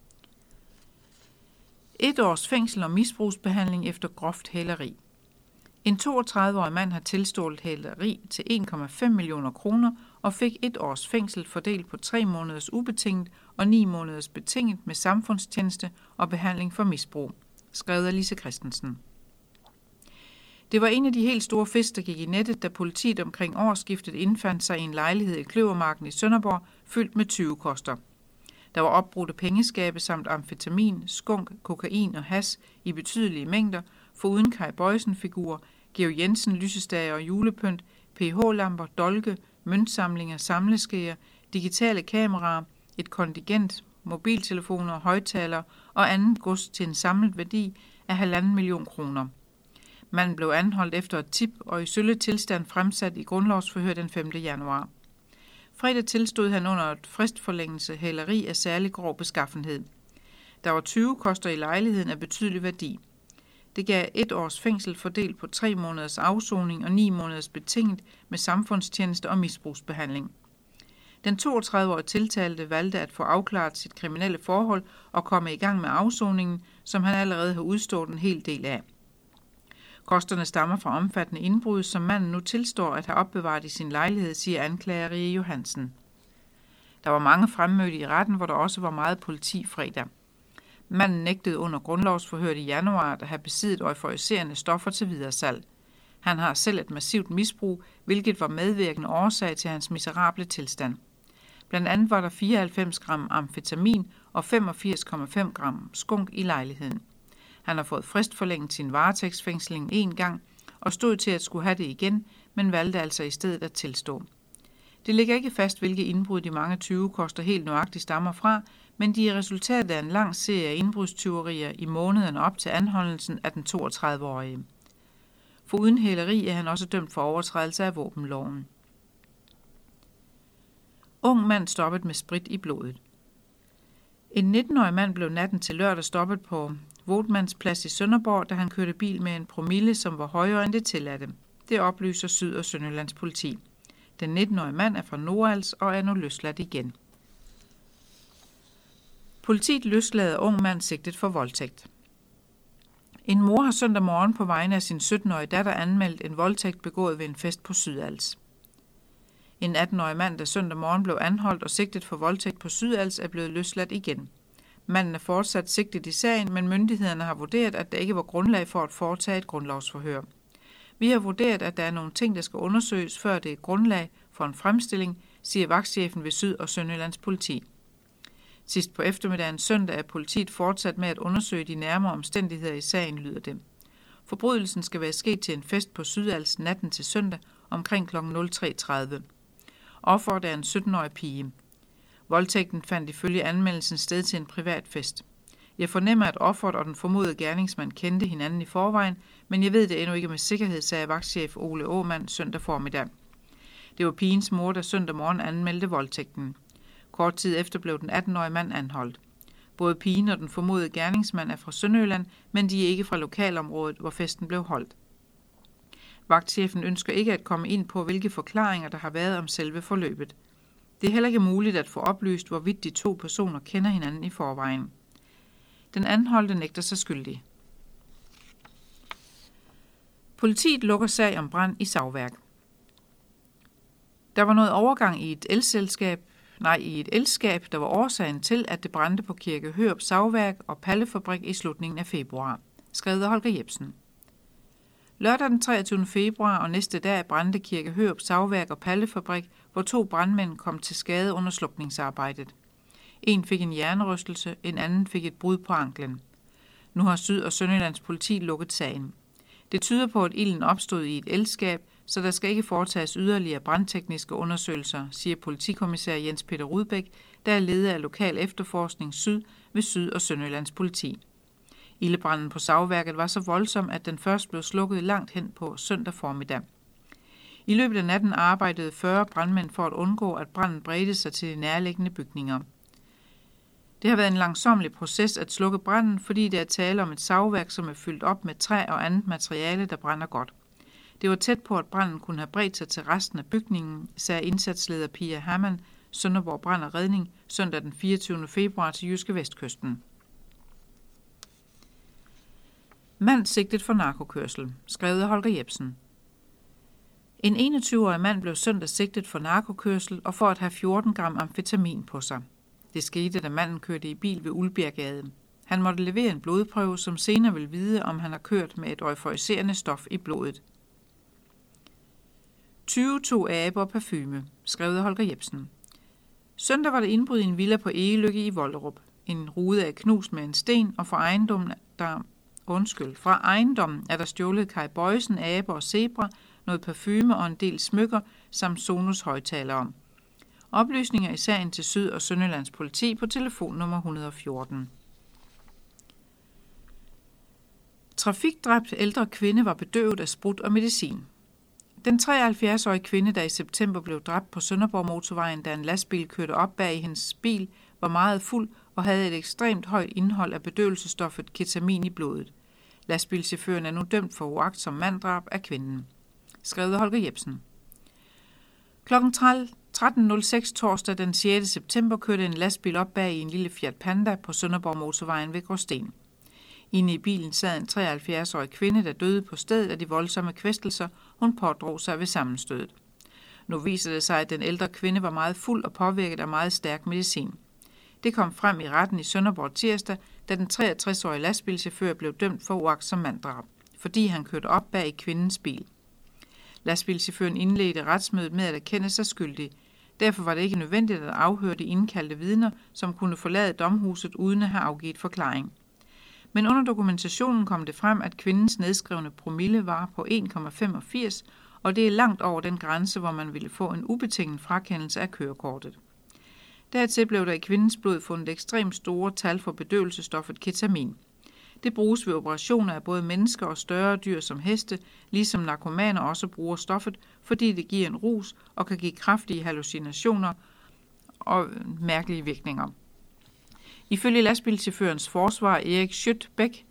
Et års fængsel og misbrugsbehandling efter groft hæleri. En toogtredive-årig mand har tilstålet hæleri til en komma fem millioner kroner og fik et års fængsel fordelt på tre måneders ubetinget og ni måneders betinget med samfundstjeneste og behandling for misbrug, skrevet af Lise Christensen. Det var en af de helt store fisk, der gik i nettet, da politiet omkring årsskiftet indfandt sig i en lejlighed i Kløvermarken i Sønderborg, fyldt med tyvekoster. Der var opbrudte pengeskabe samt amfetamin, skunk, kokain og hash i betydelige mængder, foruden Kai Bøjsen-figurer, Georg Jensen, lysestager og julepynt, P H-lamper, dolke, møntsamlinger, samleskeer, digitale kameraer, et kontingent, mobiltelefoner, højttalere og andet gods til en samlet værdi af halvanden million kroner. Manden blev anholdt efter et tip og i sølle tilstand fremsat i grundlovsforhør den femte januar. Fredag tilstod han under et fristforlængelse hæleri af særlig grov beskaffenhed. Der var tyve koster i lejligheden af betydelig værdi. Det gav et års fængsel fordelt på tre måneders afsoning og ni måneders betinget med samfundstjeneste og misbrugsbehandling. Den toogtredive-årige tiltalte valgte at få afklaret sit kriminelle forhold og komme i gang med afsoningen, som han allerede har udstået en hel del af. Kosterne stammer fra omfattende indbrud, som manden nu tilstår at have opbevaret i sin lejlighed, siger anklager Rie Johansen. Der var mange fremmødte i retten, hvor der også var meget politi fredag. Manden nægtede under grundlovsforhøret i januar at have besiddet euforiserende stoffer til videresalg. Han har selv et massivt misbrug, hvilket var medvirkende årsag til hans miserable tilstand. Blandt andet var der fireoghalvfems gram amfetamin og femogfirs komma fem gram skunk i lejligheden. Han har fået fristforlænget sin varetægtsfængsling en gang og stod til at skulle have det igen, men valgte altså i stedet at tilstå. Det ligger ikke fast, hvilke indbrud de mange tyvekoster helt nøjagtigt stammer fra, men de er resultatet af en lang serie af indbrudstyverier i månederne op til anholdelsen af den toogtredive-årige. For uden hæleri er han også dømt for overtrædelse af våbenloven. Ung mand stoppet med sprit i blodet. En nitten-årig mand blev natten til lørdag stoppet på Votmans Plads i Sønderborg, da han kørte bil med en promille, som var højere end det tilladte. Det oplyser Syd- og Sønderjyllands politi. Den nitten-årige mand er fra Nordals og er nu løsladt igen. Politiet løslader ung mand sigtet for voldtægt. En mor har søndag morgen på vegne af sin sytten-årige datter anmeldt en voldtægt begået ved en fest på Sydals. En atten-årig mand, der søndag morgen blev anholdt og sigtet for voldtægt på Sydals, er blevet løsladt igen. Manden er fortsat sigtet i sagen, men myndighederne har vurderet, at der ikke var grundlag for at foretage et grundlovsforhør. Vi har vurderet, at der er nogle ting, der skal undersøges, før det er grundlag for en fremstilling, siger vagtchefen ved Syd- og Sønderjyllands politi. Sidst på eftermiddagen søndag er politiet fortsat med at undersøge de nærmere omstændigheder i sagen, lyder det. Forbrydelsen skal være sket til en fest på Sydals natten til søndag omkring kl. nul tre tredive. Offeret er en sytten-årig pige. Voldtægten fandt ifølge anmeldelsen sted til en privat fest. Jeg fornemmer, at offeret og den formodede gerningsmand kendte hinanden i forvejen, men jeg ved det endnu ikke med sikkerhed, sagde vagtchef Ole Aamand søndag formiddag. Det var pigens mor, der søndag morgen anmeldte voldtægten. Kort tid efter blev den atten-årige mand anholdt. Både pigen og den formodede gerningsmand er fra Sønderjylland, men de er ikke fra lokalområdet, hvor festen blev holdt. Vagtchefen ønsker ikke at komme ind på, hvilke forklaringer der har været om selve forløbet. Det er heller ikke muligt at få oplyst, hvorvidt de to personer kender hinanden i forvejen. Den anholdte nægter sig skyldig. Politiet lukker sag om brand i savværk. Der var noget overgang i et elselskab, nej, i et elskab, der var årsagen til, at det brændte på Kirke Hørup savværk og pallefabrik i slutningen af februar, skrev af Holger Jebsen. Lørdag den treogtyvende februar og næste dag brændte Kirke Hørup savværk og pallefabrik, hvor to brandmænd kom til skade under slukningsarbejdet. En fik en hjernerystelse, en anden fik et brud på anklen. Nu har Syd- og Sønderjyllands politi lukket sagen. Det tyder på, at ilden opstod i et elskab, så der skal ikke foretages yderligere brandtekniske undersøgelser, siger politikommissær Jens Peter Rudbæk, der er leder af lokal efterforskning syd ved Syd- og Sønderjyllands politi. Ildebranden på savværket var så voldsom, at den først blev slukket langt hen på søndag formiddag. I løbet af natten arbejdede fyrre brandmænd for at undgå, at branden bredte sig til de nærliggende bygninger. Det har været en langsomlig proces at slukke branden, fordi der er tale om et savværk, som er fyldt op med træ og andet materiale, der brænder godt. Det var tæt på, at branden kunne have bredt sig til resten af bygningen, sagde indsatsleder Pia Hammann, Sønderborg Brand og Redning, søndag den fireogtyvende februar til Jyske Vestkysten. Mand sigtet for narkokørsel, skrevet af Holger Jebsen. En enogtyve-årig mand blev søndag sigtet for narkokørsel og for at have fjorten gram amfetamin på sig. Det skete, da manden kørte i bil ved Ulbjerggade. Han måtte levere en blodprøve, som senere vil vide, om han har kørt med et euforiserende stof i blodet. tyve tog abe og parfume, skrevet af Holger Jebsen. Søndag var der indbrud i en villa på Egelykke i Vollerup. En rude er knust med en sten, og fra ejendommen, der, undskyld, fra ejendommen er der stjålet Kai Bøjsen, abe og zebra, noget parfume og en del smykker, samt Sonos højttalere. Oplysninger i sagen til Syd- og Sønderjyllands politi på telefonnummer et hundrede og fjorten. Trafikdræbt ældre kvinde var bedøvet af sprut og medicin. Den treoghalvfjerds-årige kvinde, der i september blev dræbt på Sønderborg Motorvejen, da en lastbil kørte op bag hendes bil, var meget fuld og havde et ekstremt højt indhold af bedøvelsesstoffet ketamin i blodet. Lastbilchaufføren er nu dømt for uagtsom manddrab af kvinden. Skrevet af Holger Jebsen. klokken tretten nul seks torsdag den sjette september kørte en lastbil op bag i en lille Fiat Panda på Sønderborg Motorvejen ved Gråsten. Inde i bilen sad en treoghalvfjerds-årig kvinde, der døde på stedet af de voldsomme kvæstelser, hun pådrog sig ved sammenstødet. Nu viser det sig, at den ældre kvinde var meget fuld og påvirket af meget stærk medicin. Det kom frem i retten i Sønderborg tirsdag, da den treogtres-årige lastbilchauffør blev dømt for uagtsom manddrab, fordi han kørte op bag i kvindens bil. Lastbilchaufføren indledte retsmødet med at erkende sig skyldig. Derfor var det ikke nødvendigt at afhøre de indkaldte vidner, som kunne forlade domhuset uden at have afgivet forklaring. Men under dokumentationen kom det frem, at kvindens nedskrevne promille var på en komma femogfirs, og det er langt over den grænse, hvor man ville få en ubetinget frakendelse af kørekortet. Dertil blev der i kvindens blod fundet ekstremt store tal for bedøvelsesstoffet ketamin. Det bruges ved operationer af både mennesker og større dyr som heste, ligesom narkomaner også bruger stoffet, fordi det giver en rus og kan give kraftige hallucinationer og mærkelige virkninger. Ifølge lastbilchaufførens forsvar Erik Schødt-Bæk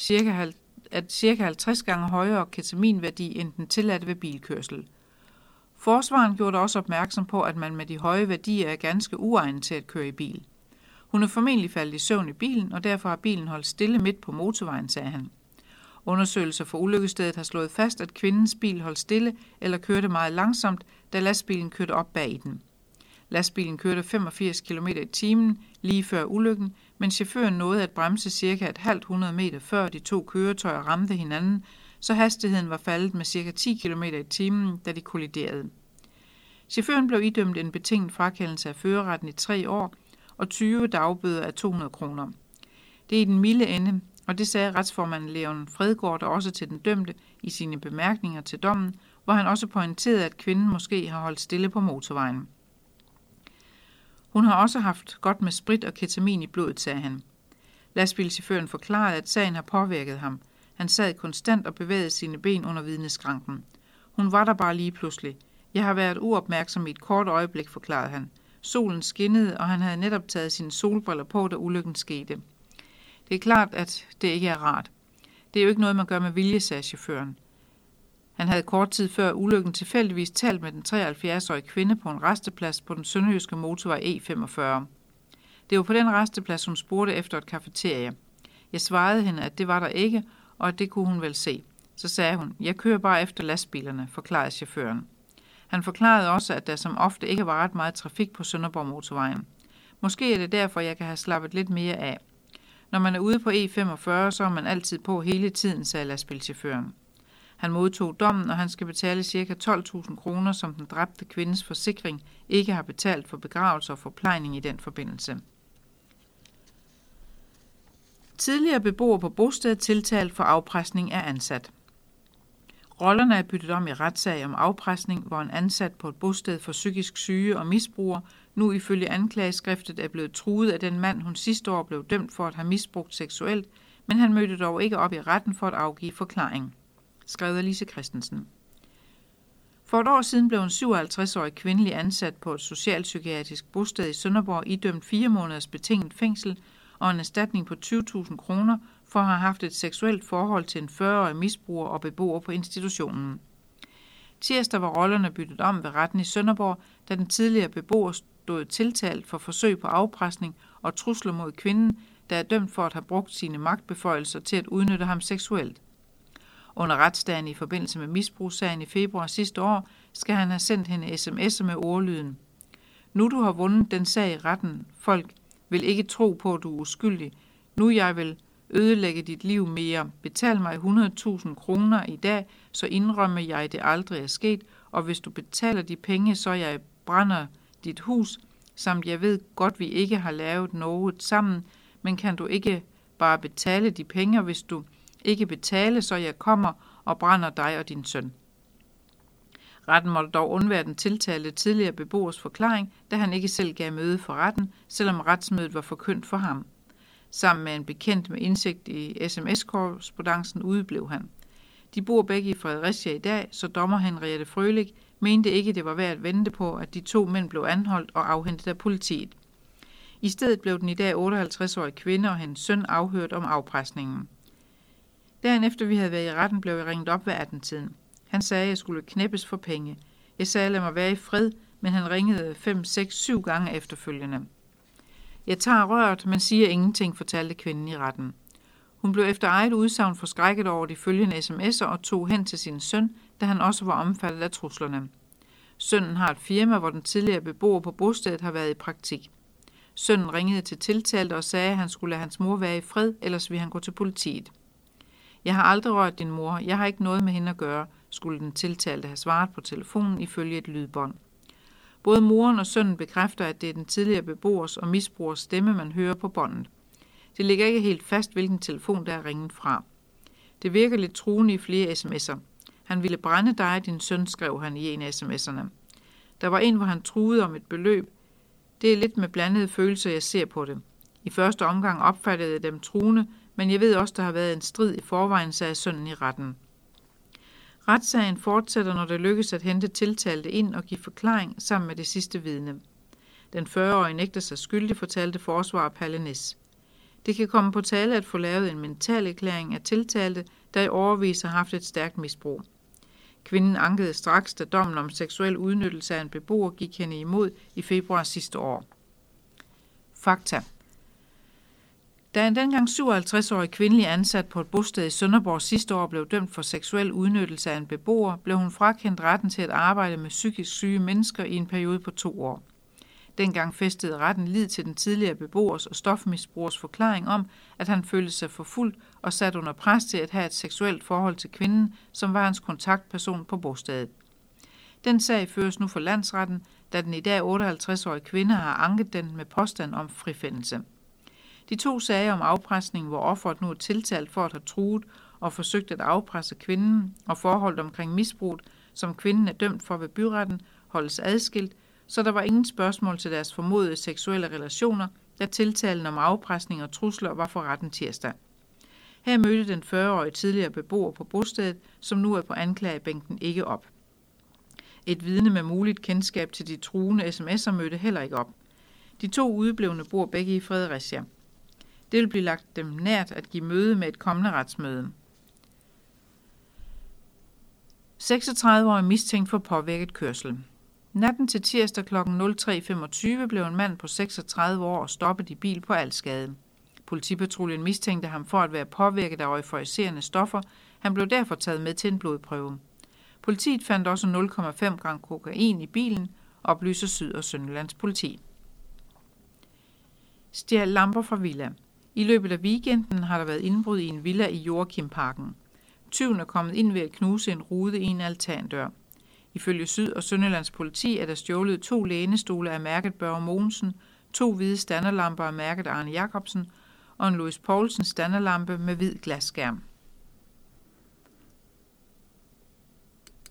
at cirka halvtreds gange højere ketaminværdi end den tilladte ved bilkørsel. Forsvaren gjorde også opmærksom på, at man med de høje værdier er ganske uegnet til at køre i bil. Hun er formentlig faldet i søvn i bilen, og derfor har bilen holdt stille midt på motorvejen, sagde han. Undersøgelser fra ulykkesstedet har slået fast, at kvindens bil holdt stille eller kørte meget langsomt, da lastbilen kørte op bag i den. Lastbilen kørte femogfirs kilometer i timen lige før ulykken, men chaufføren nåede at bremse cirka et halvt hundrede meter før de to køretøjer ramte hinanden, så hastigheden var faldet med cirka ti kilometer i timen, da de kolliderede. Chaufføren blev idømt en betinget frakendelse af førerretten i tre år og tyve dagbøder af to hundrede kroner. Det er i den milde ende, og det sagde retsformanden Leon Fredgaard også til den dømte i sine bemærkninger til dommen, hvor han også pointerede, at kvinden måske har holdt stille på motorvejen. Hun har også haft godt med sprit og ketamin i blodet, sagde han. Lastbilchaufføren forklarede, at sagen har påvirket ham. Han sad konstant og bevægede sine ben under vidneskranken. Hun var der bare lige pludselig. Jeg har været uopmærksom i et kort øjeblik, forklarede han. Solen skinnede, og han havde netop taget sine solbriller på, da ulykken skete. Det er klart, at det ikke er rart. Det er jo ikke noget, man gør med vilje, sagde chaufføren. Han havde kort tid før ulykken tilfældigvis talt med den treoghalvfjerds-årige kvinde på en resteplads på den sønderjyske motorvej E femogfyrre. Det var på den resteplads, hun spurgte efter et kafeterie. Jeg svarede hende, at det var der ikke, og at det kunne hun vel se. Så sagde hun, jeg kører bare efter lastbilerne, forklarede chaufføren. Han forklarede også, at der som ofte ikke var ret meget trafik på Sønderborg Motorvejen. Måske er det derfor, jeg kan have slappet lidt mere af. Når man er ude på E femogfyrre, så er man altid på hele tiden, sagde lastbilchaufføren. Han modtog dommen, og han skal betale ca. tolv tusind kroner, som den dræbte kvindes forsikring ikke har betalt for begravelse og forplejning i den forbindelse. Tidligere beboer på bostedet tiltalt for afpresning er ansat. Rollerne er byttet om i retssag om afpresning, hvor en ansat på et bosted for psykisk syge og misbrugere nu ifølge anklageskriftet er blevet truet af den mand, hun sidste år blev dømt for at have misbrugt seksuelt, men han mødte dog ikke op i retten for at afgive forklaring. Skrevet af Lise Christensen. For et år siden blev en syvoghalvtreds-årig kvindelig ansat på et socialpsykiatrisk bosted i Sønderborg idømt fire måneders betinget fængsel og en erstatning på tyve tusind kroner for at have haft et seksuelt forhold til en fyrre-årig misbruger og beboer på institutionen. Tirsdag var rollerne byttet om ved retten i Sønderborg, da den tidligere beboer stod tiltalt for forsøg på afpresning og trusler mod kvinden, der er dømt for at have brugt sine magtbeføjelser til at udnytte ham seksuelt. Under retsdagen i forbindelse med misbrugssagen i februar sidste år, skal han have sendt hende sms'er med ordlyden: "Nu du har vundet den sag i retten, folk vil ikke tro på, at du er uskyldig. Nu jeg vil ødelægge dit liv mere. Betal mig hundrede tusind kroner i dag, så indrømmer jeg, det aldrig er sket, og hvis du betaler de penge, så jeg brænder dit hus, samt jeg ved godt, vi ikke har lavet noget sammen, men kan du ikke bare betale de penge, og hvis du ikke betale, så jeg kommer og brænder dig og din søn." Retten måtte dog undvære den tiltalte tidligere beboers forklaring, da han ikke selv gav møde for retten, selvom retsmødet var forkyndt for ham. Sammen med en bekendt med indsigt i sms-korrespondancen udeblev han. De bor begge i Fredericia i dag, så dommer Henriette Frølich mente ikke, det var værd at vente på, at de to mænd blev anholdt og afhentet af politiet. I stedet blev den i dag otteoghalvtreds-årige kvinde og hendes søn afhørt om afpresningen. Dagen efter vi havde været i retten, blev jeg ringet op ved atten-tiden. Han sagde, at jeg skulle knæppes for penge. Jeg sagde, lad mig være i fred, men han ringede fem, seks, syv gange efterfølgende. Jeg tager røret, men siger ingenting, fortalte kvinden i retten. Hun blev efter eget udsagn forskrækket over de følgende sms'er og tog hen til sin søn, da han også var omfattet af truslerne. Sønnen har et firma, hvor den tidligere beboer på bostedet har været i praktik. Sønnen ringede til tiltalte og sagde, at han skulle lade hans mor være i fred, ellers ville han gå til politiet. Jeg har aldrig rørt din mor, jeg har ikke noget med hende at gøre, skulle den tiltalte have svaret på telefonen ifølge et lydbånd. Både moren og sønnen bekræfter, at det er den tidligere beboers og misbrugers stemme, man hører på båndet. Det ligger ikke helt fast, hvilken telefon der er ringet fra. Det virker lidt truende i flere sms'er. Han ville brænde dig, din søn, skrev han i en af sms'erne. Der var en, hvor han truede om et beløb. Det er lidt med blandede følelser, jeg ser på det. I første omgang opfattede jeg dem truende, men jeg ved også, der har været en strid i forvejen, sagde sønnen i retten. Retssagen fortsætter, når det lykkes at hente tiltalte ind og give forklaring sammen med det sidste vidne. Den fyrre-årige nægter sig skyldig, fortalte forsvarer Palle Næs. Det kan komme på tale at få lavet en mental erklæring af tiltalte, der i årevis har haft et stærkt misbrug. Kvinden ankede straks, da dommen om seksuel udnyttelse af en beboer gik hende imod i februar sidste år. Fakta. Da en dengang syvoghalvtreds-årig kvindelig ansat på et bosted i Sønderborg sidste år blev dømt for seksuel udnyttelse af en beboer, blev hun frakendt retten til at arbejde med psykisk syge mennesker i en periode på to år. Dengang fæstede retten lid til den tidligere beboers og stofmisbrugers forklaring om, at han følte sig forfulgt og sat under pres til at have et seksuelt forhold til kvinden, som var hans kontaktperson på bostedet. Den sag føres nu for landsretten, da den i dag otteoghalvtreds-årige kvinde har anket den med påstand om frifindelse. De to sager om afpresning, hvor offeret nu er tiltalt for at have truet og forsøgt at afpresse kvinden, og forholdet omkring misbruget, som kvinden er dømt for ved byretten, holdes adskilt, så der var ingen spørgsmål til deres formodede seksuelle relationer, da tiltalen om afpresning og trusler var for retten tirsdag. Her mødte den fyrre-årige tidligere beboer på bostedet, som nu er på anklagebænken, ikke op. Et vidne med muligt kendskab til de truende sms'er mødte heller ikke op. De to udeblevne bor begge i Fredericia. Det vil blive lagt dem nært at give møde med et kommende retsmøde. seksogtredive-årig mistænkt for påvirket kørsel. Natten til tirsdag kl. nul tre femogtyve blev en mand på seksogtredive år stoppet i bil på Alsgade. Politipatruljen mistænkte ham for at være påvirket af euforiserende stoffer. Han blev derfor taget med til en blodprøve. Politiet fandt også nul komma fem gram kokain i bilen, oplyser Syd- og Sønderjyllands politi. Stjal lamper fra villa. I løbet af weekenden har der været indbrud i en villa i Joachimparken. Tyven er kommet ind ved at knuse en rude i en altandør. Ifølge Syd- og Sønderlands politi er der stjålet to lænestole af mærket Børge Mogensen, to hvide standerlamper af mærket Arne Jacobsen og en Louis Poulsen standerlampe med hvid glasskærm.